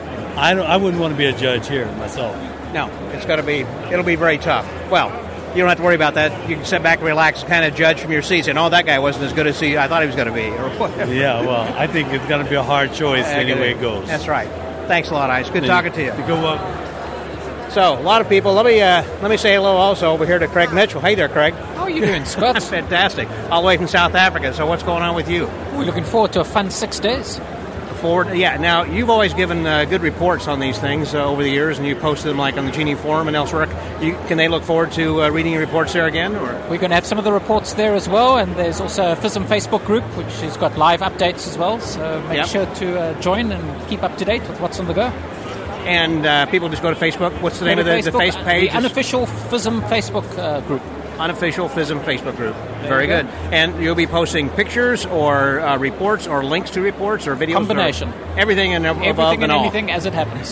Speaker 10: I, don't, I wouldn't want to be a judge here myself.
Speaker 2: No, it's going to be, it'll be very tough. Well, you don't have to worry about that. You can sit back and relax and kind of judge from your seats, and oh, that guy wasn't as good as he, I thought he was going to be, or whatever.
Speaker 10: Yeah, well, I think it's going to be a hard choice any way it goes.
Speaker 2: That's right. Thanks a lot, Ice. Good talking to you.
Speaker 10: You go up.
Speaker 2: So, a lot of people. Let me uh, let me say hello also over here to Craig Mitchell. Hey there, Craig.
Speaker 11: How are you doing, Scott?
Speaker 2: Fantastic. All the way from South Africa. So, what's going on with you?
Speaker 11: We're looking forward to a fun six days.
Speaker 2: Forward, yeah. Now, you've always given uh, good reports on these things uh, over the years, and you posted them like on the Genie Forum and elsewhere. You, can they look forward to uh, reading your reports there again? Or
Speaker 11: We're going to have some of the reports there as well, and there's also a FISM Facebook group, which has got live updates as well. So make
Speaker 2: Yep.
Speaker 11: sure to uh, join and keep up to date with what's on the go.
Speaker 2: And uh, people just go to Facebook. What's the name
Speaker 11: Go
Speaker 2: of
Speaker 11: to
Speaker 2: the, the
Speaker 11: Facebook,
Speaker 2: face page?
Speaker 11: The unofficial FISM Facebook uh, group.
Speaker 2: Unofficial FISM Facebook group. Very
Speaker 11: you go.
Speaker 2: good. And you'll be posting pictures or uh, reports or links to reports or videos?
Speaker 11: Combination.
Speaker 2: Or everything and above
Speaker 11: Everything
Speaker 2: and
Speaker 11: and
Speaker 2: all.
Speaker 11: anything as it happens.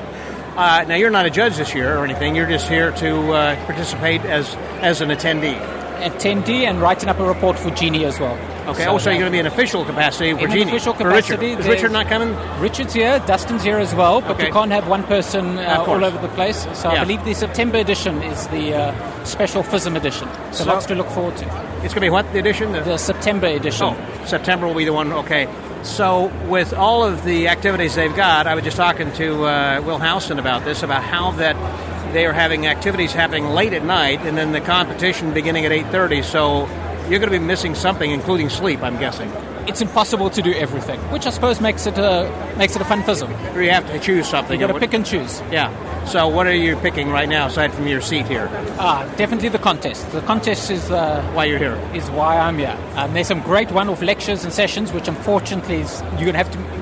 Speaker 2: Uh, now, you're not a judge this year or anything. You're just here to uh, participate as as an attendee.
Speaker 11: Attendee and writing up a report for Genie as well.
Speaker 2: Okay.
Speaker 11: So
Speaker 2: also,
Speaker 11: that-
Speaker 2: you're going to be in official capacity for
Speaker 11: in
Speaker 2: Genie.
Speaker 11: an official
Speaker 2: for
Speaker 11: capacity.
Speaker 2: Richard. Is
Speaker 11: there's-
Speaker 2: Richard not coming?
Speaker 11: Richard's here, Dustin's here as well, but
Speaker 2: Okay.
Speaker 11: we can't have one person
Speaker 2: Of
Speaker 11: uh,
Speaker 2: course.
Speaker 11: all over the place. So
Speaker 2: Yeah.
Speaker 11: I believe the September edition is the uh, special FISM edition. So,
Speaker 2: So-
Speaker 11: lots to look forward to.
Speaker 2: It's going to be what, the edition? The,
Speaker 11: The September edition.
Speaker 2: oh, September will be the one. Okay. So, with all of the activities they've got, I was just talking to uh, Will Houston about this, about how that they are having activities happening late at night, and then the competition beginning at eight thirty. So, you're going to be missing something, including sleep, I'm guessing.
Speaker 11: It's impossible to do everything, which I suppose makes it a makes it a fun FISM.
Speaker 2: Or you have to choose something.
Speaker 11: You got to pick and choose.
Speaker 2: Yeah. So, what are you picking right now, aside from your seat here?
Speaker 11: Ah, definitely the contest. The contest is uh,
Speaker 2: Why you're here?
Speaker 11: is why I'm here. Um, there's some great one-off lectures and sessions, which unfortunately is, you're going to have to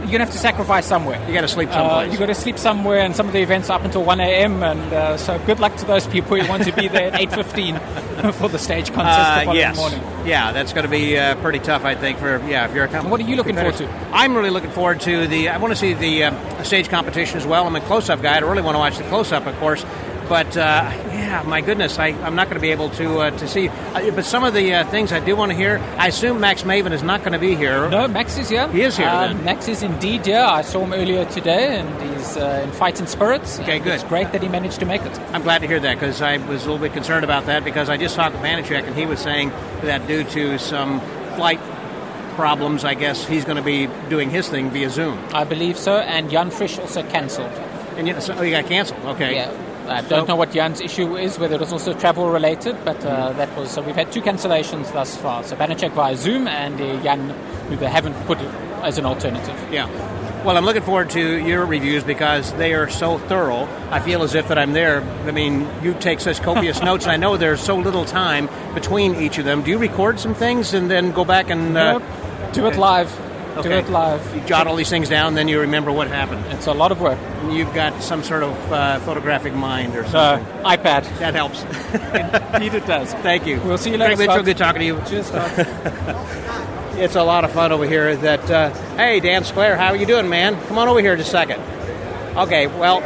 Speaker 11: you're going to have to sacrifice somewhere.
Speaker 12: You got to sleep someplace.
Speaker 11: Uh, you got to sleep somewhere, and some of the events are up until one a.m. And uh, so, good luck to those people who want to be there at eight fifteen for the stage contest
Speaker 12: Uh,
Speaker 11: the following
Speaker 12: yes.
Speaker 11: morning.
Speaker 12: Yeah, that's going to be uh, pretty tough, I think. For yeah, if you're a com-
Speaker 11: What are you looking forward to?
Speaker 12: I'm really looking forward to the. I want to see the uh, stage competition as well. I'm a close-up guy. I really want to watch the close-up, of course. But uh, yeah, my goodness, I, I'm not going to be able to uh, to see. Uh, but some of the uh, things I do want to hear. I assume Max Maven is not going to be here.
Speaker 11: No, Max is here.
Speaker 12: He is here.
Speaker 11: Um,
Speaker 12: then.
Speaker 11: Max is indeed here. I saw him earlier today, and he's uh, in fighting spirits.
Speaker 12: Okay, good.
Speaker 11: It's great that he managed to make it.
Speaker 12: I'm glad to hear that, because I was a little bit concerned about that, because I just talked with Manichek, and he was saying that due to some flight problems, I guess he's going to be doing his thing via Zoom.
Speaker 11: I believe so, and Jan Frisch also cancelled.
Speaker 12: And you, so, oh, you got canceled. Okay.
Speaker 11: Yeah. I
Speaker 12: So-
Speaker 11: don't know what Jan's issue is, whether it was also travel related, but uh, that was so. We've had two cancellations thus far. So Banachek via Zoom, and uh, Jan, who they haven't put as an alternative.
Speaker 12: Yeah. Well, I'm looking forward to your reviews, because they are so thorough. I feel as if that I'm there. I mean, you take such copious notes, and I know there's so little time between each of them. Do you record some things and then go back and uh,
Speaker 11: Nope. Do it live. Do
Speaker 12: Okay.
Speaker 11: it live.
Speaker 12: You jot all these things down, and then you remember what happened.
Speaker 11: It's a lot of work.
Speaker 12: You've got some sort of uh, photographic mind or something.
Speaker 11: Uh, iPad.
Speaker 12: That helps.
Speaker 11: Indeed it does.
Speaker 12: Thank you.
Speaker 11: We'll see you later,
Speaker 12: Greg Mitchell,
Speaker 11: Scott.
Speaker 12: good talking to you.
Speaker 11: Cheers, Scott.
Speaker 12: It's a lot of fun over here. That uh, hey, Dan Sclair, how are you doing, man? Come on over here just a second. Okay, well,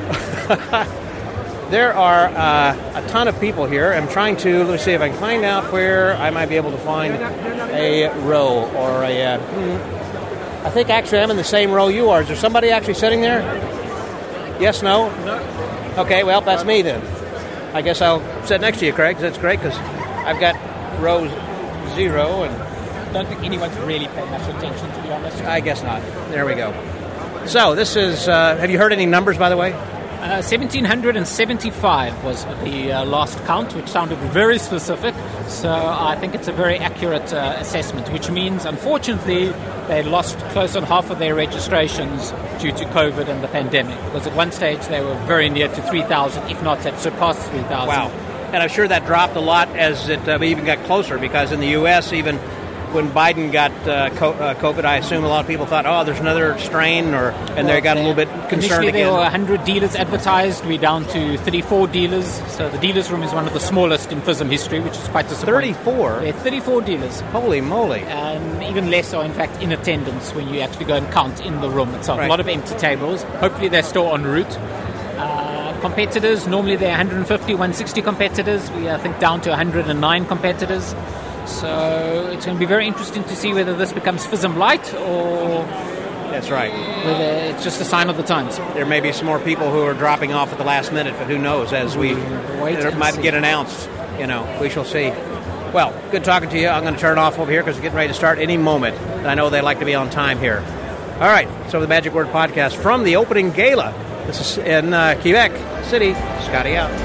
Speaker 12: there are uh, a ton of people here. I'm trying to, let's see if I can find out where I might be able to find a row or a... Uh, hmm. I think actually I'm in the same row you are. Is there somebody actually sitting there? Yes, no? No. Okay, well, that's me then. I guess I'll sit next to you, Craig. That's great, because I've got row zero, and
Speaker 11: I don't think anyone's really paid much attention, to be honest.
Speaker 12: I guess not. There we go. So this is, uh, have you heard any numbers, by the way?
Speaker 11: Uh, one thousand seven hundred seventy-five was the uh, last count, which sounded very specific. So I think it's a very accurate uh, assessment, which means, unfortunately, they lost close on half of their registrations due to COVID and the pandemic. Because at one stage they were very near to three thousand, if not had surpassed three thousand.
Speaker 12: Wow. And I'm sure that dropped a lot as it uh, even got closer, because in the U S, even when Biden got uh, co- uh, COVID, I assume a lot of people thought, oh, there's another strain, or and they got a little bit concerned
Speaker 11: Initially, there
Speaker 12: again.
Speaker 11: were one hundred dealers advertised. We're down to thirty-four dealers. So the dealers' room is one of the smallest in FISM history, which is quite disappointing.
Speaker 12: thirty-four?
Speaker 11: There are thirty-four dealers.
Speaker 12: Holy moly.
Speaker 11: And even less are, in fact, in attendance when you actually go and count in the room itself.
Speaker 12: Right.
Speaker 11: A lot of empty tables. Hopefully they're still en route. Uh, competitors, normally there are one hundred fifty, one hundred sixty competitors. We are, I think, down to one hundred nine competitors. So it's going to be very interesting to see whether this becomes FISM light or...
Speaker 12: That's right.
Speaker 11: Whether it's just a sign of the times.
Speaker 12: There may be some more people who are dropping off at the last minute, but who knows, as we
Speaker 11: Wait
Speaker 12: it
Speaker 11: and
Speaker 12: might
Speaker 11: see.
Speaker 12: get announced. You know, we shall see. Well, good talking to you. I'm going to turn it off over here because we're getting ready to start any moment. And I know they like to be on time here. All right, so the Magic Word Podcast from the opening gala. This is in uh, Quebec City. Scotty out.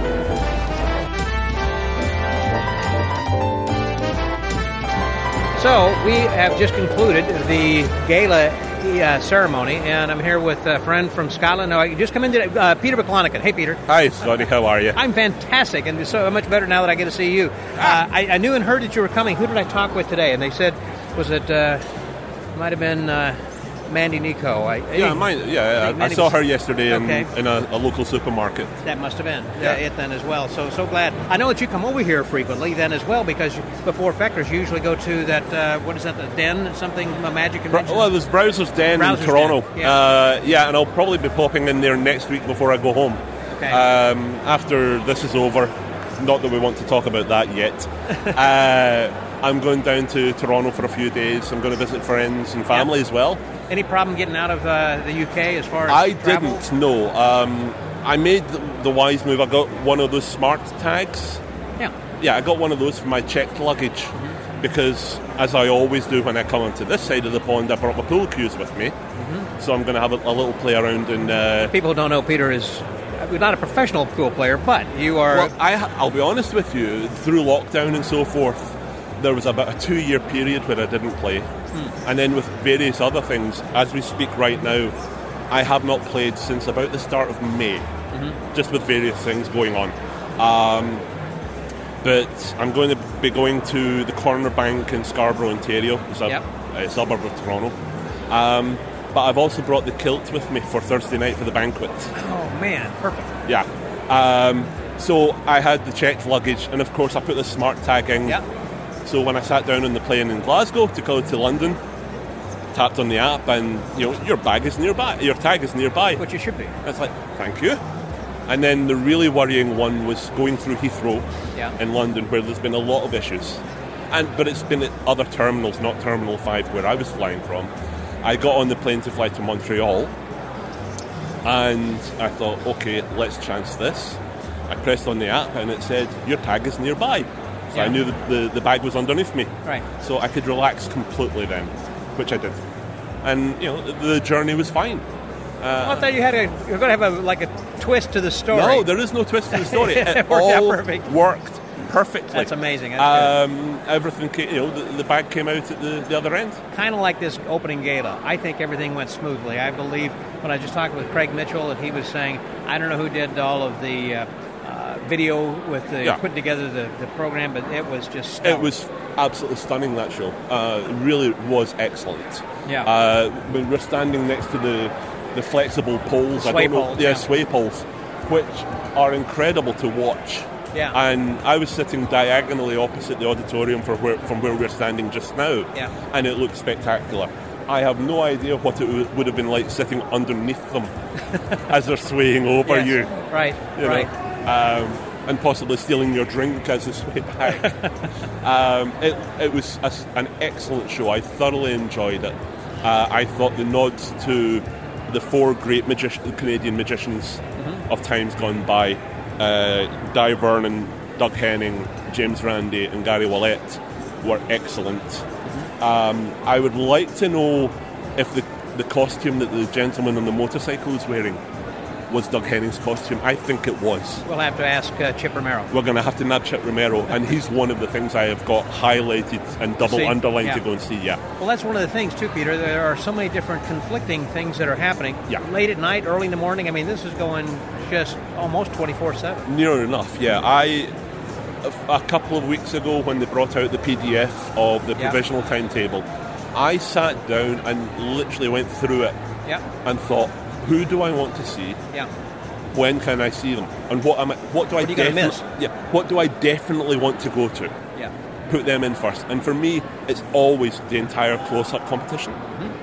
Speaker 12: So we have just concluded the gala uh, ceremony, and I'm here with a friend from Scotland. No, you just come in today, uh, Peter McClanagan. Hey, Peter.
Speaker 13: Hi, Scotty. How are you?
Speaker 12: I'm fantastic, and so much better now that I get to see you. Uh, I, I knew and heard that you were coming. Who did I talk with today? And they said, was it, uh, might have been uh, Mandy Nico. I,
Speaker 13: Yeah, mine, yeah. I, I
Speaker 12: Mandy
Speaker 13: saw
Speaker 12: was-
Speaker 13: her yesterday in,
Speaker 12: Okay.
Speaker 13: in a, a local supermarket.
Speaker 12: That must have been
Speaker 13: Yeah.
Speaker 12: uh, it then as well. So so glad. I know that you come over here frequently then as well, because you, before Feckers you usually go to that, uh, what is that, the Den, something, a magic
Speaker 13: Br-
Speaker 12: convention?
Speaker 13: well, there's Browser's Den
Speaker 12: Browser's
Speaker 13: in Toronto.
Speaker 12: Den, yeah.
Speaker 13: Uh, yeah, and I'll probably be popping in there next week before I go home.
Speaker 12: Okay.
Speaker 13: Um, after this is over, not that we want to talk about that yet. uh, I'm going down to Toronto for a few days. I'm going to visit friends and family
Speaker 12: Yeah.
Speaker 13: as well.
Speaker 12: Any problem getting out of uh, the U K as far as
Speaker 13: I
Speaker 12: travel?
Speaker 13: didn't know. Um, I made the, the wise move. I got one of those smart tags.
Speaker 12: Yeah.
Speaker 13: Yeah, I got one of those for my checked luggage
Speaker 12: Mm-hmm.
Speaker 13: because, as I always do when I come onto this side of the pond, I brought my pool cues with me.
Speaker 12: Mm-hmm.
Speaker 13: So I'm going to have a, a little play around and. Uh,
Speaker 12: People who don't know, Peter is uh, not a professional pool player, but you are.
Speaker 13: Well, I, I'll be honest with you. Through lockdown and so forth, there was about a two-year period where I didn't play.
Speaker 12: Hmm.
Speaker 13: And then with various other things, as we speak right now, I have not played since about the start of May,
Speaker 12: Mm-hmm.
Speaker 13: just with various things going on. Um, but I'm going to be going to the Corner Bank in Scarborough, Ontario. It's a,
Speaker 12: Yep.
Speaker 13: a suburb of Toronto. Um, but I've also brought the kilt with me for Thursday night for the banquet.
Speaker 2: Oh, man, perfect.
Speaker 13: Yeah. Um, so I had the checked luggage, and of course I put the smart tag in.
Speaker 2: Yeah.
Speaker 13: So when I sat down on the plane in Glasgow to go to London, tapped on the app, and you know your bag is nearby, your tag is nearby.
Speaker 2: Which it should be.
Speaker 13: It's like, thank you. And then the really worrying one was going through Heathrow
Speaker 2: yeah.
Speaker 13: in London, where there's been a lot of issues. And but it's been at other terminals, not Terminal five, where I was flying from. I got on the plane to fly to Montreal, and I thought, okay, let's chance this. I pressed on the app, and it said, your tag is nearby. So
Speaker 2: yeah.
Speaker 13: I knew the, the, the bag was underneath me.
Speaker 2: Right.
Speaker 13: So I could relax completely then, which I did. And, you know, the, the journey was fine. Uh,
Speaker 2: I thought you had a, you were going to have a, like a twist to the story.
Speaker 13: No, there is no twist to the story.
Speaker 2: It
Speaker 13: It
Speaker 2: worked out
Speaker 13: all
Speaker 2: perfect.
Speaker 13: worked perfectly.
Speaker 2: That's amazing. That's
Speaker 13: um, everything came, you know, the, the bag came out at the, the other end.
Speaker 2: Kind of like this opening gala. I think everything went smoothly. I believe when I just talked with Craig Mitchell, and he was saying, I don't know who did all of the uh, uh, video with the
Speaker 13: Yeah.
Speaker 2: putting together the, the program, but it was just stellar.
Speaker 13: It was absolutely stunning, that show. Uh, it really was excellent.
Speaker 2: Yeah.
Speaker 13: Uh, when we're standing next to the, the flexible poles,
Speaker 2: The sway
Speaker 13: I don't know,
Speaker 2: poles,
Speaker 13: yeah,
Speaker 2: yeah.
Speaker 13: sway poles, which are incredible to watch.
Speaker 2: Yeah.
Speaker 13: And I was sitting diagonally opposite the auditorium for where, from where we're standing just now,
Speaker 2: Yeah.
Speaker 13: and it looked spectacular. I have no idea what it w- would have been like sitting underneath them as they're swaying over
Speaker 2: Yes.
Speaker 13: you.
Speaker 2: Right,
Speaker 13: you
Speaker 2: right.
Speaker 13: Know, um, and possibly stealing your drink as they sway back. um, it, it was a, an excellent show. I thoroughly enjoyed it. Uh, I thought the nods to the four great magi- Canadian magicians
Speaker 2: Mm-hmm.
Speaker 13: of times gone by, uh, Di Vernon, Doug Henning, James Randi and Gary Willett, were excellent. Um, I would like to know if the, the costume that the gentleman on the motorcycle was wearing was Doug Henning's costume. I think it was.
Speaker 2: We'll have to ask uh, Chip Romero.
Speaker 13: We're going to have to nab Chip Romero, and he's one of the things I have got highlighted and double
Speaker 2: See?
Speaker 13: underlined
Speaker 2: Yeah.
Speaker 13: to go and see, yeah.
Speaker 2: Well, that's one of the things, too, Peter. There are so many different conflicting things that are happening.
Speaker 13: Yeah.
Speaker 2: Late at night, early in the morning. I mean, this is going just almost twenty-four seven.
Speaker 13: Near enough, yeah. I a, a couple of weeks ago, when they brought out the P D F of the
Speaker 2: Yeah.
Speaker 13: provisional timetable, I sat down and literally went through it
Speaker 2: Yeah.
Speaker 13: and thought, who do I want to see?
Speaker 2: Yeah.
Speaker 13: When can I see them? And what am I, what do I
Speaker 2: What are you gonna
Speaker 13: defi-
Speaker 2: miss?
Speaker 13: Yeah, what do I definitely want to go to?
Speaker 2: Yeah.
Speaker 13: Put them in first. And for me, it's always the entire close-up competition.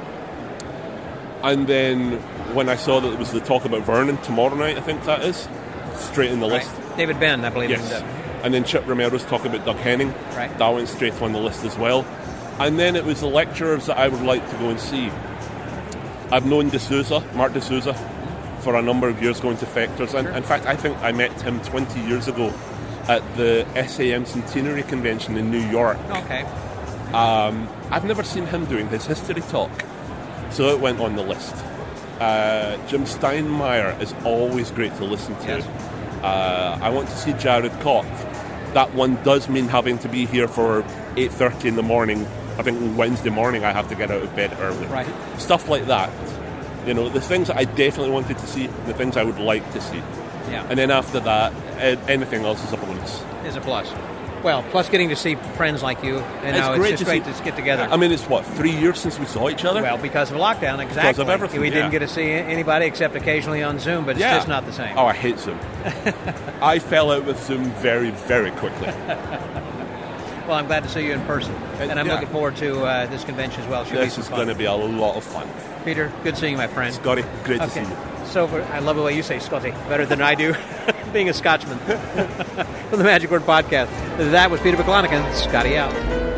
Speaker 2: Mm-hmm.
Speaker 13: And then when I saw that it was the Talk About Vernon tomorrow night, I think that is, straight in the
Speaker 2: Right.
Speaker 13: list.
Speaker 2: David Benn, I believe.
Speaker 13: Yes.
Speaker 2: is, uh,
Speaker 13: And then Chip Romero's Talk About Doug Henning.
Speaker 2: Right.
Speaker 13: That went straight on the list as well. And then it was the lecturers that I would like to go and see. I've known D'Souza, Mark D'Souza, for a number of years going to Fectors. And in fact, I think I met him twenty years ago at the S A M Centenary Convention in New York.
Speaker 2: Okay.
Speaker 13: Um, I've never seen him doing his history talk, so it went on the list. Uh, Jim Steinmeier is always great to listen to.
Speaker 2: Yes.
Speaker 13: Uh, I want to see Jared Kopp. That one does mean having to be here for eight thirty in the morning. I think Wednesday morning I have to get out of bed early.
Speaker 2: Right.
Speaker 13: Stuff like that. You know, the things that I definitely wanted to see, the things I would like to see.
Speaker 2: Yeah.
Speaker 13: And then after that, uh, anything else is a bonus.
Speaker 2: Is a plus. Well, plus getting to see friends like you, and
Speaker 13: It's
Speaker 2: now
Speaker 13: great
Speaker 2: it's just
Speaker 13: to
Speaker 2: great
Speaker 13: see-
Speaker 2: to get together.
Speaker 13: I mean, it's what, three years since we saw each other?
Speaker 2: Well, because of lockdown, exactly.
Speaker 13: Because of everything,
Speaker 2: We
Speaker 13: yeah.
Speaker 2: didn't get to see anybody except occasionally on Zoom, but it's
Speaker 13: Yeah.
Speaker 2: just not the same.
Speaker 13: Oh, I hate Zoom. I fell out with Zoom very, very quickly.
Speaker 2: Well, I'm glad to see you in person, and I'm
Speaker 13: yeah.
Speaker 2: looking forward to uh, this convention as well. Should be
Speaker 13: This
Speaker 2: some
Speaker 13: is
Speaker 2: fun.
Speaker 13: going to be a lot of fun.
Speaker 2: Peter, good seeing you, my friend.
Speaker 13: Scotty, great to
Speaker 2: Okay.
Speaker 13: see you.
Speaker 2: So, for, I love the way you say Scotty better than I do, being a Scotsman. From the Magic Word Podcast. That was Peter McClanahan. Scotty out.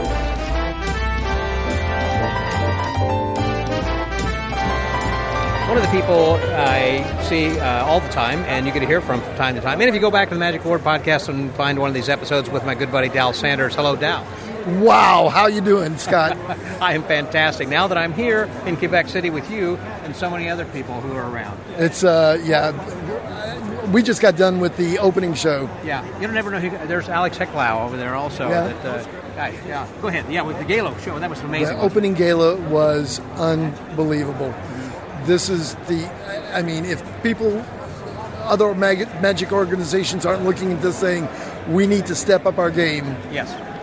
Speaker 2: One of the people I see uh, all the time, and you get to hear from from time to time. And if you go back to the Magic Word Podcast and find one of these episodes with my good buddy Dal Sanders. Hello, Dal.
Speaker 14: Wow, how you doing, Scott?
Speaker 2: I am fantastic. Now that I'm here in Quebec City with you and so many other people who are around.
Speaker 14: It's uh, yeah. We just got done with the opening show.
Speaker 2: Yeah, you don't ever know who. There's Alex Hecklau over there also.
Speaker 14: Yeah.
Speaker 2: That, uh, guy, yeah. Go ahead. Yeah, with the Galo show, that was amazing.
Speaker 14: The opening gala was unbelievable. This is the. I mean, if people, other mag- magic organizations aren't looking at this saying, we need to step up our game.
Speaker 2: Yes.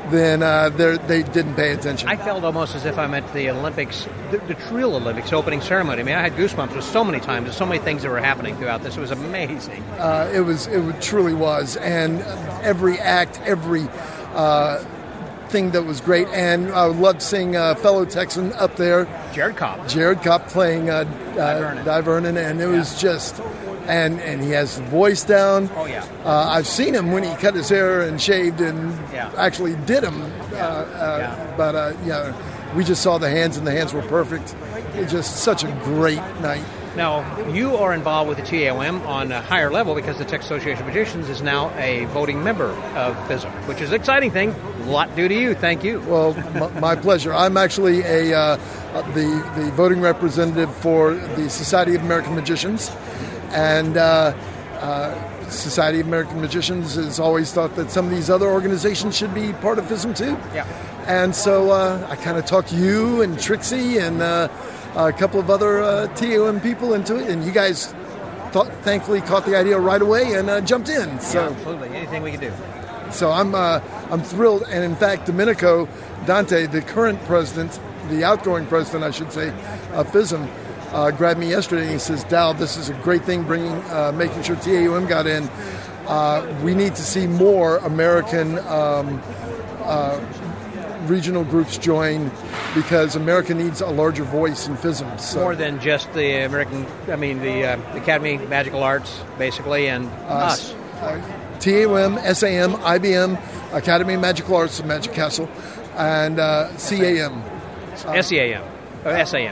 Speaker 14: then uh, they didn't pay attention.
Speaker 12: I felt almost as if I'm at the Olympics, the, the real Olympics opening ceremony. I mean, I had goosebumps with so many times. There's so many things that were happening throughout this. It was amazing.
Speaker 14: Uh, it was. It truly was. And every act, every uh, thing that was great. And I loved seeing a fellow Texan up there.
Speaker 12: Jared Kopp.
Speaker 14: Jared Kopp playing uh, uh,
Speaker 12: Vernon.
Speaker 14: Di Vernon. And it
Speaker 12: Yeah.
Speaker 14: was just... And and he has the voice down.
Speaker 12: Oh, yeah.
Speaker 14: Uh, I've seen him when he cut his hair and shaved and
Speaker 12: Yeah.
Speaker 14: actually did him. Uh, uh,
Speaker 12: Yeah.
Speaker 14: But, uh, yeah, we just saw the hands, and the hands were perfect. It was just such a great night.
Speaker 12: Now, you are involved with the T A O M on a higher level because the Texas Association of Magicians is now a voting member of FISM, which is an exciting thing. A lot due to you. Thank you.
Speaker 14: Well, m- my pleasure. I'm actually a uh, the, the voting representative for the Society of American Magicians. And uh, uh, Society of American Magicians has always thought that some of these other organizations should be part of FISM too.
Speaker 12: Yeah.
Speaker 14: And so uh, I kind of talked you and Trixie and uh, a couple of other uh, T A O M people into it, and you guys thought, thankfully caught the idea right away and uh, jumped in. So
Speaker 12: Yeah, absolutely. Anything we can do.
Speaker 14: So I'm uh, I'm thrilled, and in fact, Domenico Dante, the current president, the outgoing president, I should say, of FISM. Uh, grabbed me yesterday and he says, Dal, this is a great thing, bringing, uh, making sure T A O M got in. Uh, we need to see more American um, uh, regional groups join because America needs a larger voice in FISM. So,
Speaker 12: More than just the American, I mean, the uh, Academy of Magical Arts, basically, and
Speaker 14: uh,
Speaker 12: us.
Speaker 14: Uh, T A O M, S A M, I B M, Academy of Magical Arts, Magic Castle, and uh, C A M. Uh,
Speaker 12: S E A M. Oh, S A M.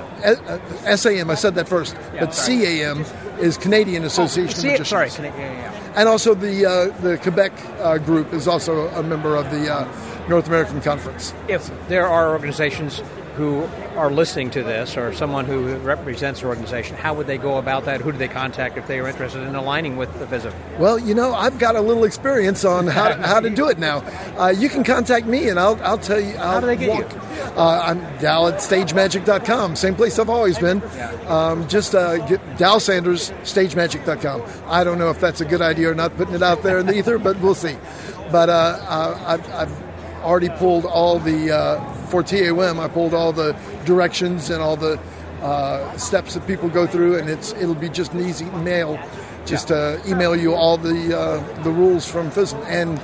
Speaker 14: S A M, I said that first,
Speaker 12: Yeah,
Speaker 14: but
Speaker 12: sorry.
Speaker 14: C A M is Canadian Association
Speaker 12: Oh, C-
Speaker 14: of Magicians.
Speaker 12: sorry, Cana- yeah, yeah.
Speaker 14: And also the uh, the Quebec uh, group is also a member of the uh, North American Conference.
Speaker 12: If there are organizations who are listening to this, or someone who represents their organization, how would they go about that? Who do they contact if they are interested in aligning with the FISM?
Speaker 14: Well, you know, I've got a little experience on how to, how to do it now. Uh, you can contact me, and I'll I'll tell you. I'll
Speaker 12: How do they get
Speaker 14: walk.
Speaker 12: you?
Speaker 14: Uh, I'm Dal at stage magic dot com. Same place I've always been. Um, just uh, get Dal Sanders, stage magic dot com. I don't know if that's a good idea or not, putting it out there in the ether, but we'll see. But uh, uh, I've, I've already pulled all the, uh, for T A O M, I pulled all the directions and all the uh, steps that people go through, and it's it'll be just an easy mail. Just uh, email you all the uh, the rules from FISM. And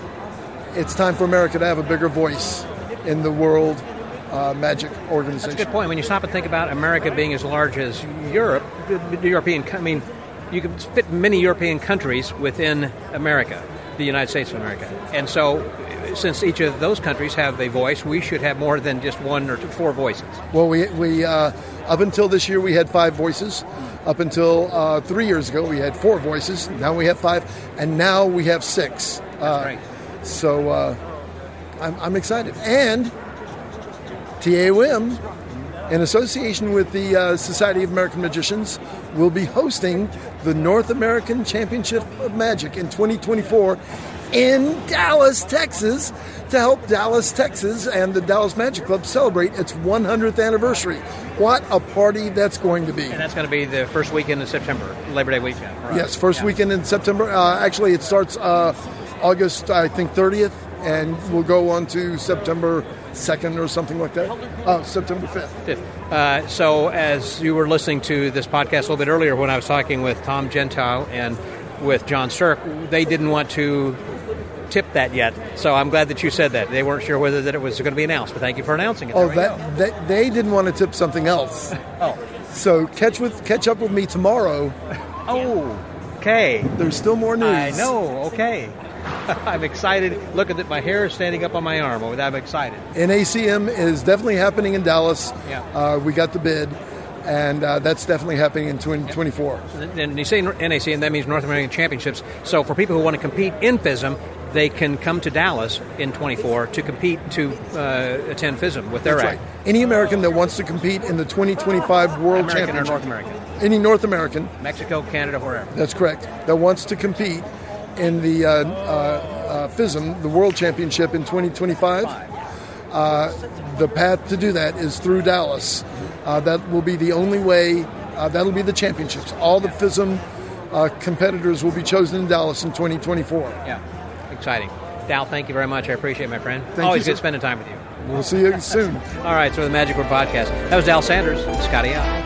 Speaker 14: it's time for America to have a bigger voice in the world uh, magic organization.
Speaker 12: That's a good point. When you stop and think about America being as large as Europe, the, the European, I mean, you can fit many European countries within America, the United States of America. And so, since each of those countries have a voice, we should have more than just one or two, four voices.
Speaker 14: Well, we we uh, up until this year we had five voices. Up until uh, three years ago we had four voices. Now we have five, and now we have six.
Speaker 12: That's
Speaker 14: uh,
Speaker 12: right.
Speaker 14: So uh, I'm, I'm excited. And T A O M, in association with the uh, Society of American Magicians, will be hosting the North American Championship of Magic in twenty twenty-four in Dallas, Texas, to help Dallas, Texas and the Dallas Magic Club celebrate its one hundredth anniversary. What a party that's going to be.
Speaker 12: And that's going to be the first weekend in September, Labor Day weekend. for us.
Speaker 14: Yes, first
Speaker 12: Yeah.
Speaker 14: weekend in September. Uh, actually, it starts uh, August, I think, thirtieth, and we'll go on to September second or something like that. Oh, September fifth.
Speaker 12: Fifth. Uh, so, as you were listening to this podcast a little bit earlier when I was talking with Tom Gentile and with John Stirk, they didn't want to tip that yet. So I'm glad that you said that. They weren't sure whether that it was going to be announced, but thank you for announcing it.
Speaker 14: Oh,
Speaker 12: There we go.
Speaker 14: that, that they didn't want to tip something else.
Speaker 12: Oh.
Speaker 14: So catch with catch up with me tomorrow.
Speaker 12: Oh, okay.
Speaker 14: There's still more news.
Speaker 12: I know. Okay. I'm excited. Look at it. My hair is standing up on my arm. Oh, I'm excited.
Speaker 14: N A C M is definitely happening in Dallas.
Speaker 12: Yeah.
Speaker 14: Uh, we got the bid, and uh, that's definitely happening in twenty twenty-four.
Speaker 12: And you say N A C, and that means North American Championships. So for people who want to compete in FISM, they can come to Dallas in twenty-four to compete to uh, attend FISM with their
Speaker 14: That's
Speaker 12: act.
Speaker 14: right. Any American that wants to compete in the twenty twenty-five World
Speaker 12: American or
Speaker 14: Championship.
Speaker 12: North American.
Speaker 14: Any North American.
Speaker 12: Mexico, Canada, wherever.
Speaker 14: That's correct. That wants to compete in the uh, uh, uh, FISM, the World Championship in twenty twenty-five. Uh, the path to do that is through Dallas. Uh, that will be the only way. Uh, that'll be the championships. All the FISM uh, competitors will be chosen in Dallas in twenty twenty-four.
Speaker 12: Yeah, exciting.
Speaker 2: Dal, thank you very much. I appreciate it, my friend.
Speaker 14: Thank
Speaker 2: Always
Speaker 14: you,
Speaker 2: good
Speaker 14: sir.
Speaker 2: spending time with you.
Speaker 14: We'll see you soon.
Speaker 2: All right, so the Magic Word Podcast. That was Dal Sanders. Scotty out.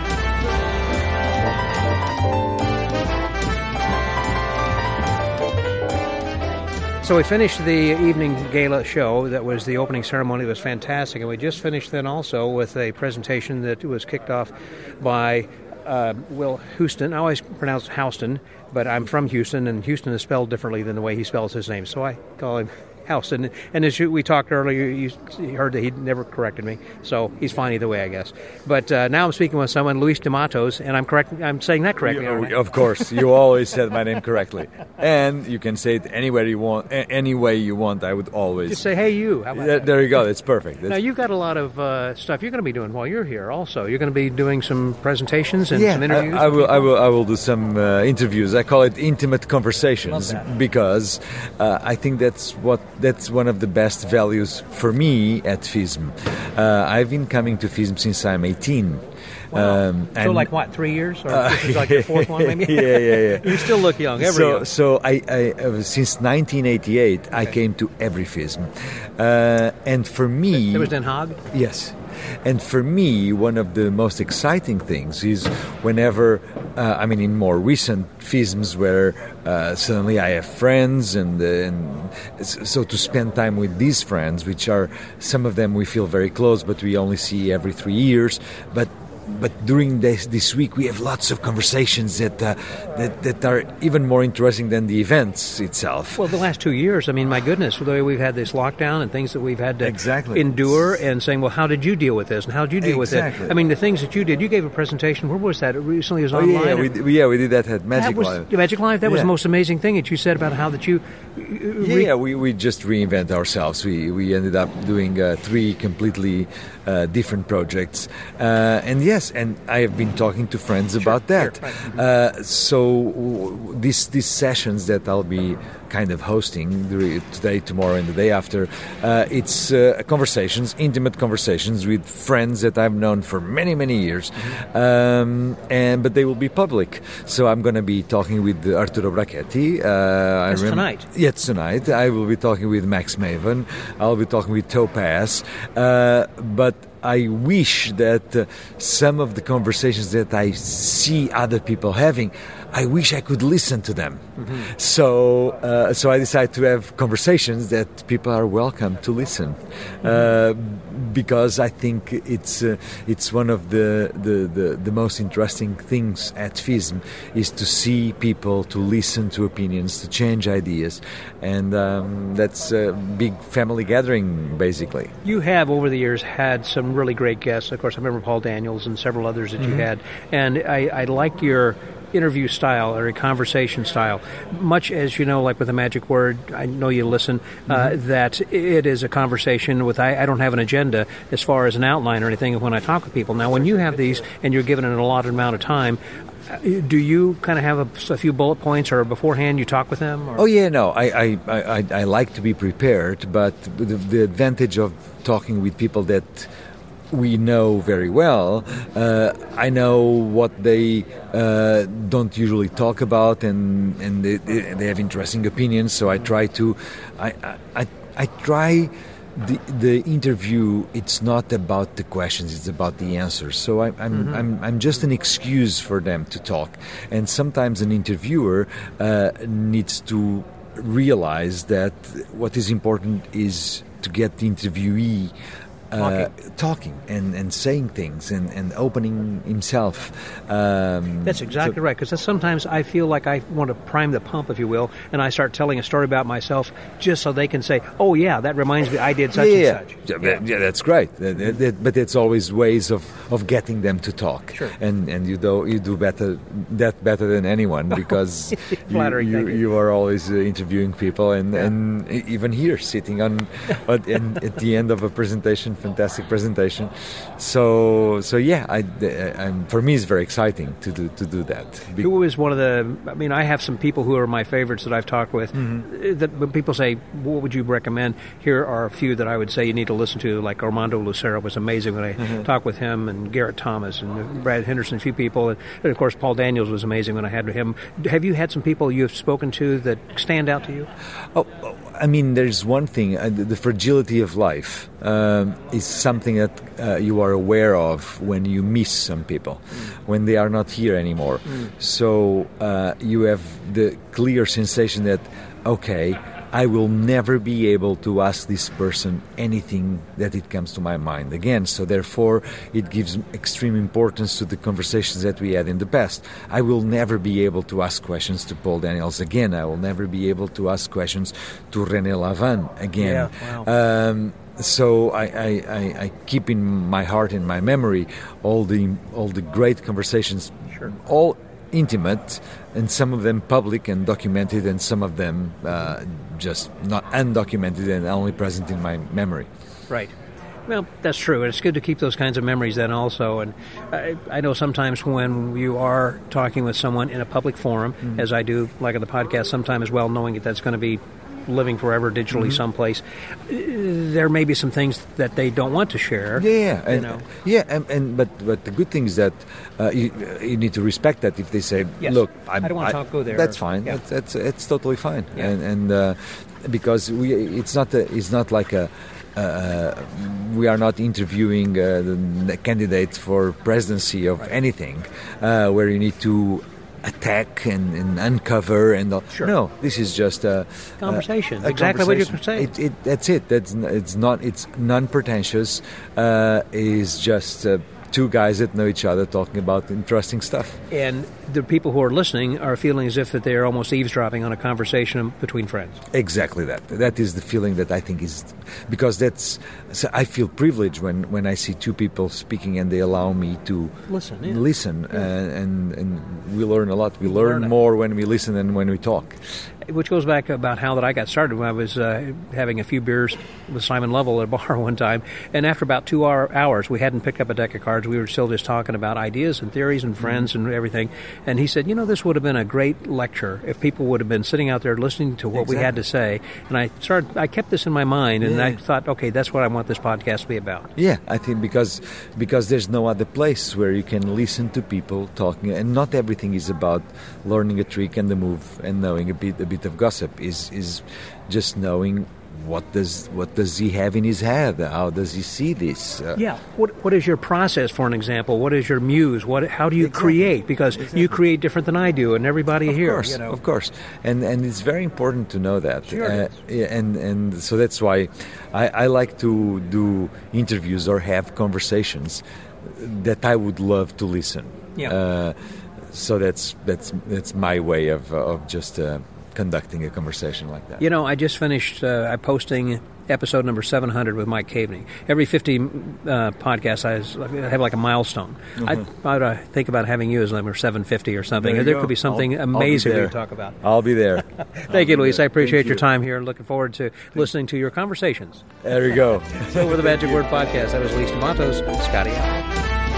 Speaker 2: So we finished the evening gala show. That was the opening ceremony. It was fantastic. And we just finished then also with a presentation that was kicked off by uh, Will Houston. I always pronounce Houston, but I'm from Houston, and Houston is spelled differently than the way he spells his name. So I call him Houston. And as you, we talked earlier, you heard that he never corrected me. So he's fine either way, I guess. But uh, now I'm speaking with someone, Luis D'Amatos, and I'm correct. I'm saying that correctly.
Speaker 15: You, of course, you always said my name correctly, and you can say it anywhere you want, any way you want. I would always
Speaker 2: just say, "Hey, you." How about
Speaker 15: yeah,
Speaker 2: that?
Speaker 15: There you go. It's perfect. That's
Speaker 2: now you've got a lot of uh, stuff you're going to be doing while you're here. Also, you're going to be doing some presentations and
Speaker 15: yeah,
Speaker 2: some interviews.
Speaker 15: I, I will. I will. I will do some uh, interviews. I call it intimate conversations because uh, I think that's what that's one of the best values for me at FISM. Uh, I've been coming to FISM since I'm eighteen.
Speaker 2: Wow.
Speaker 15: Um,
Speaker 2: so
Speaker 15: and
Speaker 2: like what, three years? Or uh, this is like your fourth one, maybe?
Speaker 15: yeah, yeah, yeah.
Speaker 2: You still look young, every
Speaker 15: so,
Speaker 2: young.
Speaker 15: So I, I uh, since nineteen eighty-eight, okay. I came to every FISM. Uh, and for me...
Speaker 2: That was Den Haag?
Speaker 15: Yes. And for me, one of the most exciting things is whenever, uh, I mean, in more recent FISMs where uh, suddenly I have friends, and, uh, and so to spend time with these friends, which are, some of them we feel very close, but we only see every three years. But But during this, this week, we have lots of conversations that, uh, that that are even more interesting than the events itself.
Speaker 2: Well, the last two years, I mean, my goodness, the way we've had this lockdown and things that we've had to
Speaker 15: exactly.
Speaker 2: endure, and saying, well, how did you deal with this, and how did you deal
Speaker 15: exactly.
Speaker 2: with it? I mean, the things that you did, you gave a presentation. Where was that? It recently was
Speaker 15: oh,
Speaker 2: online.
Speaker 15: Yeah, we, yeah, we did that at Magic
Speaker 2: that was,
Speaker 15: Live.
Speaker 2: Magic Live, that
Speaker 15: yeah.
Speaker 2: was the most amazing thing that you said about how that you...
Speaker 15: Yeah, re- yeah we, we just reinvent ourselves. We we ended up doing uh, three completely uh, different projects. Uh, and yes, and I have been talking to friends
Speaker 2: sure,
Speaker 15: about that.
Speaker 2: Sure, right.
Speaker 15: uh, so these these sessions that I'll be kind of hosting today, tomorrow, and the day after, uh, it's uh, conversations, intimate conversations with friends that I've known for many, many years, mm-hmm. um, and but they will be public. So I'm going to be talking with Arturo Brachetti. Uh,
Speaker 2: That's
Speaker 15: I rem-
Speaker 2: tonight.
Speaker 15: Yes, tonight. I will be talking with Max Maven. I'll be talking with Topaz. Uh, but I wish that uh, some of the conversations that I see other people having, I wish I could listen to them. Mm-hmm. So, uh, so I decided to have conversations that people are welcome to listen, mm-hmm. uh, because I think it's uh, it's one of the, the, the, the most interesting things at FISM is to see people, to listen to opinions, to change ideas, and um, that's a big family gathering, basically.
Speaker 2: You have over the years had some really great guests. Of course, I remember Paul Daniels and several others that mm-hmm. you had, and I, I like your interview style or a conversation style, much as you know, like with the Magic Word, I know you listen, uh, mm-hmm. that it is a conversation with, I, I don't have an agenda as far as an outline or anything when I talk with people. Now, when you have these and you're given an allotted amount of time, do you kind of have a, a few bullet points, or beforehand you talk with them? Or?
Speaker 15: Oh yeah, no, I, I, I, I like to be prepared, but the, the advantage of talking with people that we know very well, uh, I know what they uh, don't usually talk about, and and they, they have interesting opinions. So I try to, I I, I try. The the interview, it's not about the questions, it's about the answers. So I, I'm mm-hmm. I'm I'm just an excuse for them to talk. And sometimes an interviewer uh, needs to realize that what is important is to get the interviewee Uh, talking, talking and, and saying things and, and opening himself. Um,
Speaker 2: that's exactly so, right, because sometimes I feel like I want to prime the pump, if you will, and I start telling a story about myself just so they can say, oh yeah, that reminds me, I did such
Speaker 15: yeah,
Speaker 2: and such.
Speaker 15: Yeah, yeah. yeah that's great. That, that, but it's always ways of, of getting them to talk.
Speaker 2: Sure.
Speaker 15: And and you do you do better that better than anyone, because you, you, you are always uh, interviewing people, and, yeah. and even here, sitting on at, and at the end of a presentation fantastic presentation. So so yeah, I, I, I'm, for me it's very exciting to do to do that. Be-
Speaker 2: Who is one of the? I mean, I have some people who are my favorites that I've talked with. Mm-hmm. That when people say, "What would you recommend?" Here are a few that I would say you need to listen to. Like Armando Lucero was amazing when I mm-hmm. talked with him, and Garrett Thomas and Brad Henderson, a few people, and, and of course Paul Daniels was amazing when I had him. Have you had some people you have spoken to that stand out to you?
Speaker 15: Oh, I mean, there's one thing: uh, the, the fragility of life um, is something that uh, you are aware of when you miss some people, mm. when they are not here anymore. Mm. So uh, you have the clear sensation that, okay, I will never be able to ask this person anything that it comes to my mind again. So therefore, it gives extreme importance to the conversations that we had in the past. I will never be able to ask questions to Paul Daniels again. I will never be able to ask questions to René Lavin again.
Speaker 2: Yeah, wow.
Speaker 15: Um, so I, I, I, I keep in my heart, in my memory, all the all the great conversations,
Speaker 2: sure.
Speaker 15: all intimate, and some of them public and documented, and some of them uh, just not undocumented and only present in my memory.
Speaker 2: Right. Well, that's true. It's good to keep those kinds of memories then also. And I, I know sometimes when you are talking with someone in a public forum, mm-hmm. as I do, like on the podcast, sometimes as well, knowing that that's going to be living forever digitally mm-hmm. someplace, there may be some things that they don't want to share.
Speaker 15: Yeah,
Speaker 2: you
Speaker 15: and,
Speaker 2: know.
Speaker 15: yeah, and, and but but the good thing is that uh, you, you need to respect that if they say,
Speaker 2: yes.
Speaker 15: "Look,
Speaker 2: I'm, I don't want to talk, go there."
Speaker 15: That's fine.
Speaker 2: Yeah.
Speaker 15: That's, that's it's totally fine,
Speaker 2: yeah.
Speaker 15: and and uh, because we it's not a, it's not like a. Uh, we are not interviewing uh, the candidates for presidency of right. anything, uh, where you need to attack and, and uncover and all.
Speaker 2: Sure.
Speaker 15: No, this is just a
Speaker 2: conversation.
Speaker 15: A, a
Speaker 2: exactly
Speaker 15: conversation.
Speaker 2: what you're saying.
Speaker 15: It, it, that's it. That's it's not. It's non-pretentious. Uh, it's just uh, two guys that know each other talking about interesting stuff.
Speaker 2: And the people who are listening are feeling as if that they're almost eavesdropping on a conversation between friends.
Speaker 15: Exactly that. That is the feeling that I think is, because that's. So I feel privileged when, when I see two people speaking and they allow me to
Speaker 2: listen. Yeah.
Speaker 15: Listen,
Speaker 2: yeah.
Speaker 15: Uh, and and we learn a lot. We, we learn,
Speaker 2: learn
Speaker 15: more when we listen than when we talk.
Speaker 2: Which goes back about how that I got started when I was uh, having a few beers with Simon Lovell at a bar one time, and after about two hour, hours, we hadn't picked up a deck of cards. We were still just talking about ideas and theories and friends mm-hmm. and everything. And he said, "You know, this would have been a great lecture if people would have been sitting out there listening to what
Speaker 15: exactly.
Speaker 2: we had to say." And I started, I kept this in my mind, and
Speaker 15: yeah.
Speaker 2: I thought, okay, that's what I want this podcast to be about.
Speaker 15: Yeah, I think because because there's no other place where you can listen to people talking, and not everything is about learning a trick and a move and knowing a bit a bit of gossip. Is is just knowing what does what does he have in his head? How does he see this? Uh,
Speaker 2: yeah. What what is your process, for an example? What is your muse? What how do you
Speaker 15: exactly.
Speaker 2: create? Because
Speaker 15: exactly.
Speaker 2: you create different than I do, and everybody
Speaker 15: of
Speaker 2: here.
Speaker 15: Course,
Speaker 2: you know.
Speaker 15: Of course, and and it's very important to know that.
Speaker 2: Sure
Speaker 15: uh, and and so that's why I, I like to do interviews or have conversations that I would love to listen.
Speaker 2: Yeah.
Speaker 15: Uh, so that's that's that's my way of of just. Uh, conducting a conversation like that.
Speaker 2: You know, I just finished uh, posting episode number seven hundred with Mike Caveney. Every fifty uh, podcasts, I have like a milestone. Mm-hmm. I, I uh, think about having you as number seven fifty or something. There, there could be something
Speaker 15: I'll,
Speaker 2: amazing
Speaker 15: I'll
Speaker 2: we could talk about.
Speaker 15: I'll be there.
Speaker 2: Thank you, Luis. I appreciate
Speaker 15: Thank
Speaker 2: your
Speaker 15: you.
Speaker 2: time here and looking forward to listening to your conversations.
Speaker 15: There you go.
Speaker 2: So, with the Magic Word Podcast, that was Luis DeMontos, Scotty out.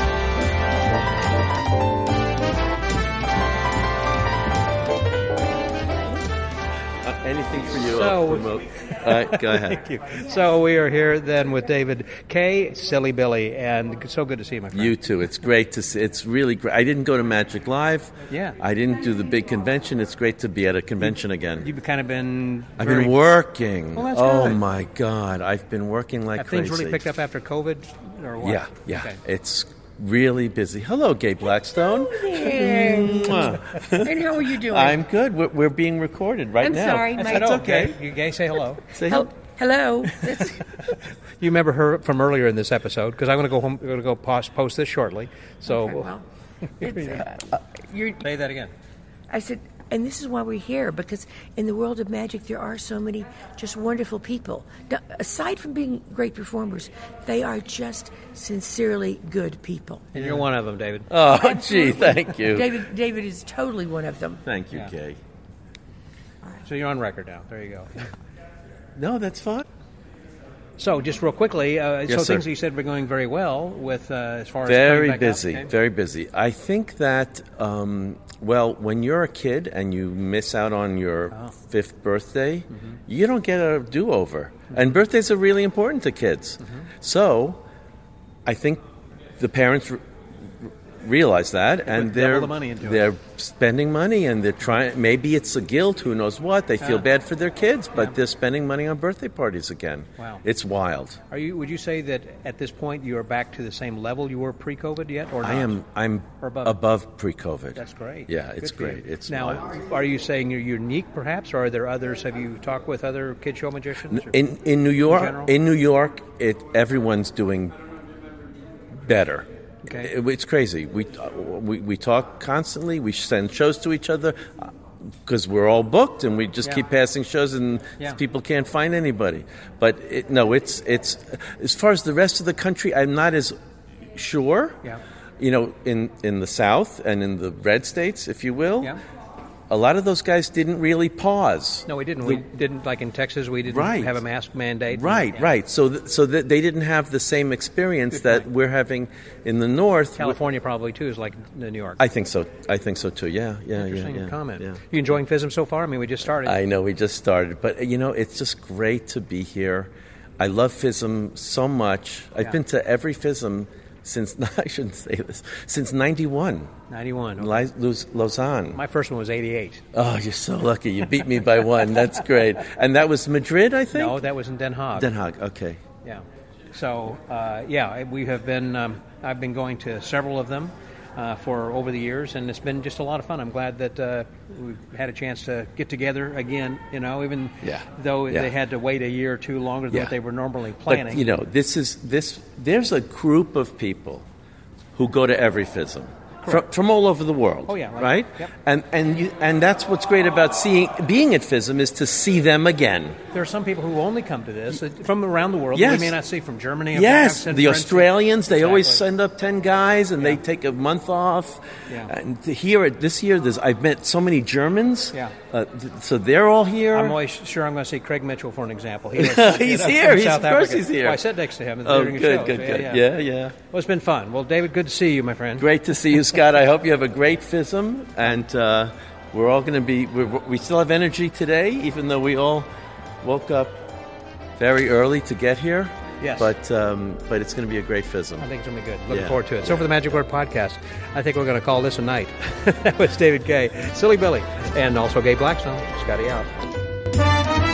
Speaker 16: Anything for you.
Speaker 2: So,
Speaker 16: All right, go ahead.
Speaker 2: Thank you. So we are here then with David Kaye, Silly Billy, and so good to see you, my friend.
Speaker 16: You too. It's great to see. It's really great. I didn't go to Magic Live.
Speaker 2: Yeah.
Speaker 16: I didn't do the big convention. It's great to be at a convention again.
Speaker 2: You've kind of been.
Speaker 16: I've
Speaker 2: very...
Speaker 16: been working.
Speaker 2: Well, that's
Speaker 16: oh
Speaker 2: good.
Speaker 16: my God! I've been working like
Speaker 2: Have
Speaker 16: crazy.
Speaker 2: things really picked up after COVID, or what?
Speaker 16: Yeah, yeah.
Speaker 2: Okay.
Speaker 16: It's really busy. Hello, Gay Blackstone.
Speaker 7: And how are you doing?
Speaker 16: I'm good. We're, we're being recorded right
Speaker 7: I'm
Speaker 16: now.
Speaker 7: sorry,
Speaker 16: That's
Speaker 7: my-
Speaker 2: That's
Speaker 16: okay.
Speaker 2: okay. You Gay, say hello.
Speaker 16: Say
Speaker 7: Hel-
Speaker 16: hello.
Speaker 7: Hello.
Speaker 2: You remember her from earlier in this episode because I'm going to go home. I'm going to go post, post this shortly. So
Speaker 7: Okay, well, it's, uh, you're,
Speaker 2: say that again.
Speaker 7: I said, and this is why we're here, because in the world of magic, there are so many just wonderful people. Now, aside from being great performers, they are just sincerely good people.
Speaker 2: And you're one of them, David.
Speaker 16: Oh, gee, thank you.
Speaker 7: David, David is totally one of them.
Speaker 16: Thank you,
Speaker 2: Yeah.
Speaker 16: Gay.
Speaker 2: So you're on record now. There you go.
Speaker 16: No, that's fine.
Speaker 2: So, just real quickly, uh,
Speaker 16: Yes,
Speaker 2: so
Speaker 16: sir.
Speaker 2: things that you said were going very well with uh, as far as
Speaker 16: Very
Speaker 2: coming back
Speaker 16: busy,
Speaker 2: up. Okay.
Speaker 16: very busy. I think that, um, well, when you're a kid and you miss out on your
Speaker 2: Oh.
Speaker 16: fifth birthday,
Speaker 2: Mm-hmm.
Speaker 16: you don't get a do-over. And birthdays are really important to kids.
Speaker 2: Mm-hmm.
Speaker 16: So, I think the parents r- realize that,
Speaker 2: put
Speaker 16: and
Speaker 2: double
Speaker 16: they're
Speaker 2: the money into it.
Speaker 16: they're spending money, and they're trying. Maybe it's a guilt. Who knows what? They feel
Speaker 2: Ah.
Speaker 16: bad for their kids, but they're spending money on birthday parties again.
Speaker 2: Wow.
Speaker 16: It's wild.
Speaker 2: Are you? Would you say that at this point you are back to the same level you were pre-COVID yet, or not?
Speaker 16: I am. I'm
Speaker 2: Or above?
Speaker 16: above pre-COVID.
Speaker 2: That's great.
Speaker 16: Yeah, it's
Speaker 2: Good for you.
Speaker 16: great. It's
Speaker 2: now.
Speaker 16: wild.
Speaker 2: Are you saying you're unique, perhaps, or are there others? Have you talked with other kid show magicians? or-
Speaker 16: In in New York,
Speaker 2: general?
Speaker 16: in, New York, it everyone's doing better.
Speaker 2: Okay.
Speaker 16: It- it's crazy. We, uh, we we talk constantly. We send shows to each other because we're all booked, and we just
Speaker 2: Yeah.
Speaker 16: keep passing shows, and
Speaker 2: Yeah.
Speaker 16: people can't find anybody. But it, no, it's it's as far as the rest of the country, I'm not as sure.
Speaker 2: Yeah.
Speaker 16: You know, in in the South and in the red states, if you will.
Speaker 2: Yeah.
Speaker 16: A lot of those guys didn't really pause.
Speaker 2: No, we didn't.
Speaker 16: The-
Speaker 2: we didn't like in Texas. We didn't
Speaker 16: Right.
Speaker 2: have a mask mandate.
Speaker 16: Right,
Speaker 2: Yeah.
Speaker 16: right. So, th- so that they didn't have the same experience
Speaker 2: Good
Speaker 16: that
Speaker 2: point.
Speaker 16: we're having in the north.
Speaker 2: California probably too is like New York.
Speaker 16: I think so. I think so too. Yeah, yeah, yeah.
Speaker 2: Interesting
Speaker 16: yeah,
Speaker 2: comment.
Speaker 16: yeah.
Speaker 2: You enjoying FISM so far? I mean, we just started.
Speaker 16: I know we just started, but you know, it's just great to be here. I love FISM so much. I've
Speaker 2: Yeah.
Speaker 16: been to every FISM since I shouldn't say this since ninety-one.
Speaker 2: ninety-one. Okay.
Speaker 16: Li- Luz- Lausanne.
Speaker 2: My first one was eighty-eight.
Speaker 16: Oh, you're so lucky. You beat me by one. That's great. And that was Madrid, I think.
Speaker 2: No, that was in Den Haag.
Speaker 16: Den Haag. Okay.
Speaker 2: Yeah. So, uh, yeah, we have been, um, I've been going to several of them uh, for over the years, and it's been just a lot of fun. I'm glad that uh, we've had a chance to get together again, you know, even
Speaker 16: Yeah.
Speaker 2: though
Speaker 16: Yeah.
Speaker 2: they had to wait a year or two longer than
Speaker 16: Yeah.
Speaker 2: what they were normally planning.
Speaker 16: But, you know, this is this. There's a group of people who go to every FISM from, from all over the world.
Speaker 2: Oh, yeah, right.
Speaker 16: right.
Speaker 2: Yep.
Speaker 16: And and you, and that's what's great about seeing being at FISM is to see them again.
Speaker 2: There are some people who only come to this uh, from around the world.
Speaker 16: Yes.
Speaker 2: that we may not see from Germany. I've
Speaker 16: Yes,
Speaker 2: sent
Speaker 16: the
Speaker 2: friends-
Speaker 16: Australians, they always
Speaker 2: Exactly.
Speaker 16: send up ten guys and they take a month off.
Speaker 2: Yeah.
Speaker 16: And to here, this year, there's, I've met so many Germans.
Speaker 2: Yeah.
Speaker 16: Uh, th- so they're all here.
Speaker 2: I'm always sure I'm going to see Craig Mitchell for an example. He was,
Speaker 16: He's
Speaker 2: from
Speaker 16: here. He's-
Speaker 2: South
Speaker 16: of course
Speaker 2: Africa.
Speaker 16: he's here.
Speaker 2: Well, I sat next to him
Speaker 16: Oh,
Speaker 2: during a
Speaker 16: good,
Speaker 2: show.
Speaker 16: good,
Speaker 2: So,
Speaker 16: good.
Speaker 2: Yeah,
Speaker 16: Yeah, yeah.
Speaker 2: Well, it's been fun. Well, David, good to see you, my friend.
Speaker 16: Great to see you, Scott. I hope you have a great FISM, and uh, we're all going to be. We're, we still have energy today, even though we all woke up very early to get here.
Speaker 2: Yes.
Speaker 16: But um, but it's going to be a great FISM.
Speaker 2: I think it's going to be good. Looking
Speaker 16: Yeah.
Speaker 2: forward to it. So for the Magic Word Podcast, I think we're going to call this a night. That was David Kay, Silly Billy, and also Gabe Blackstone. Scotty out.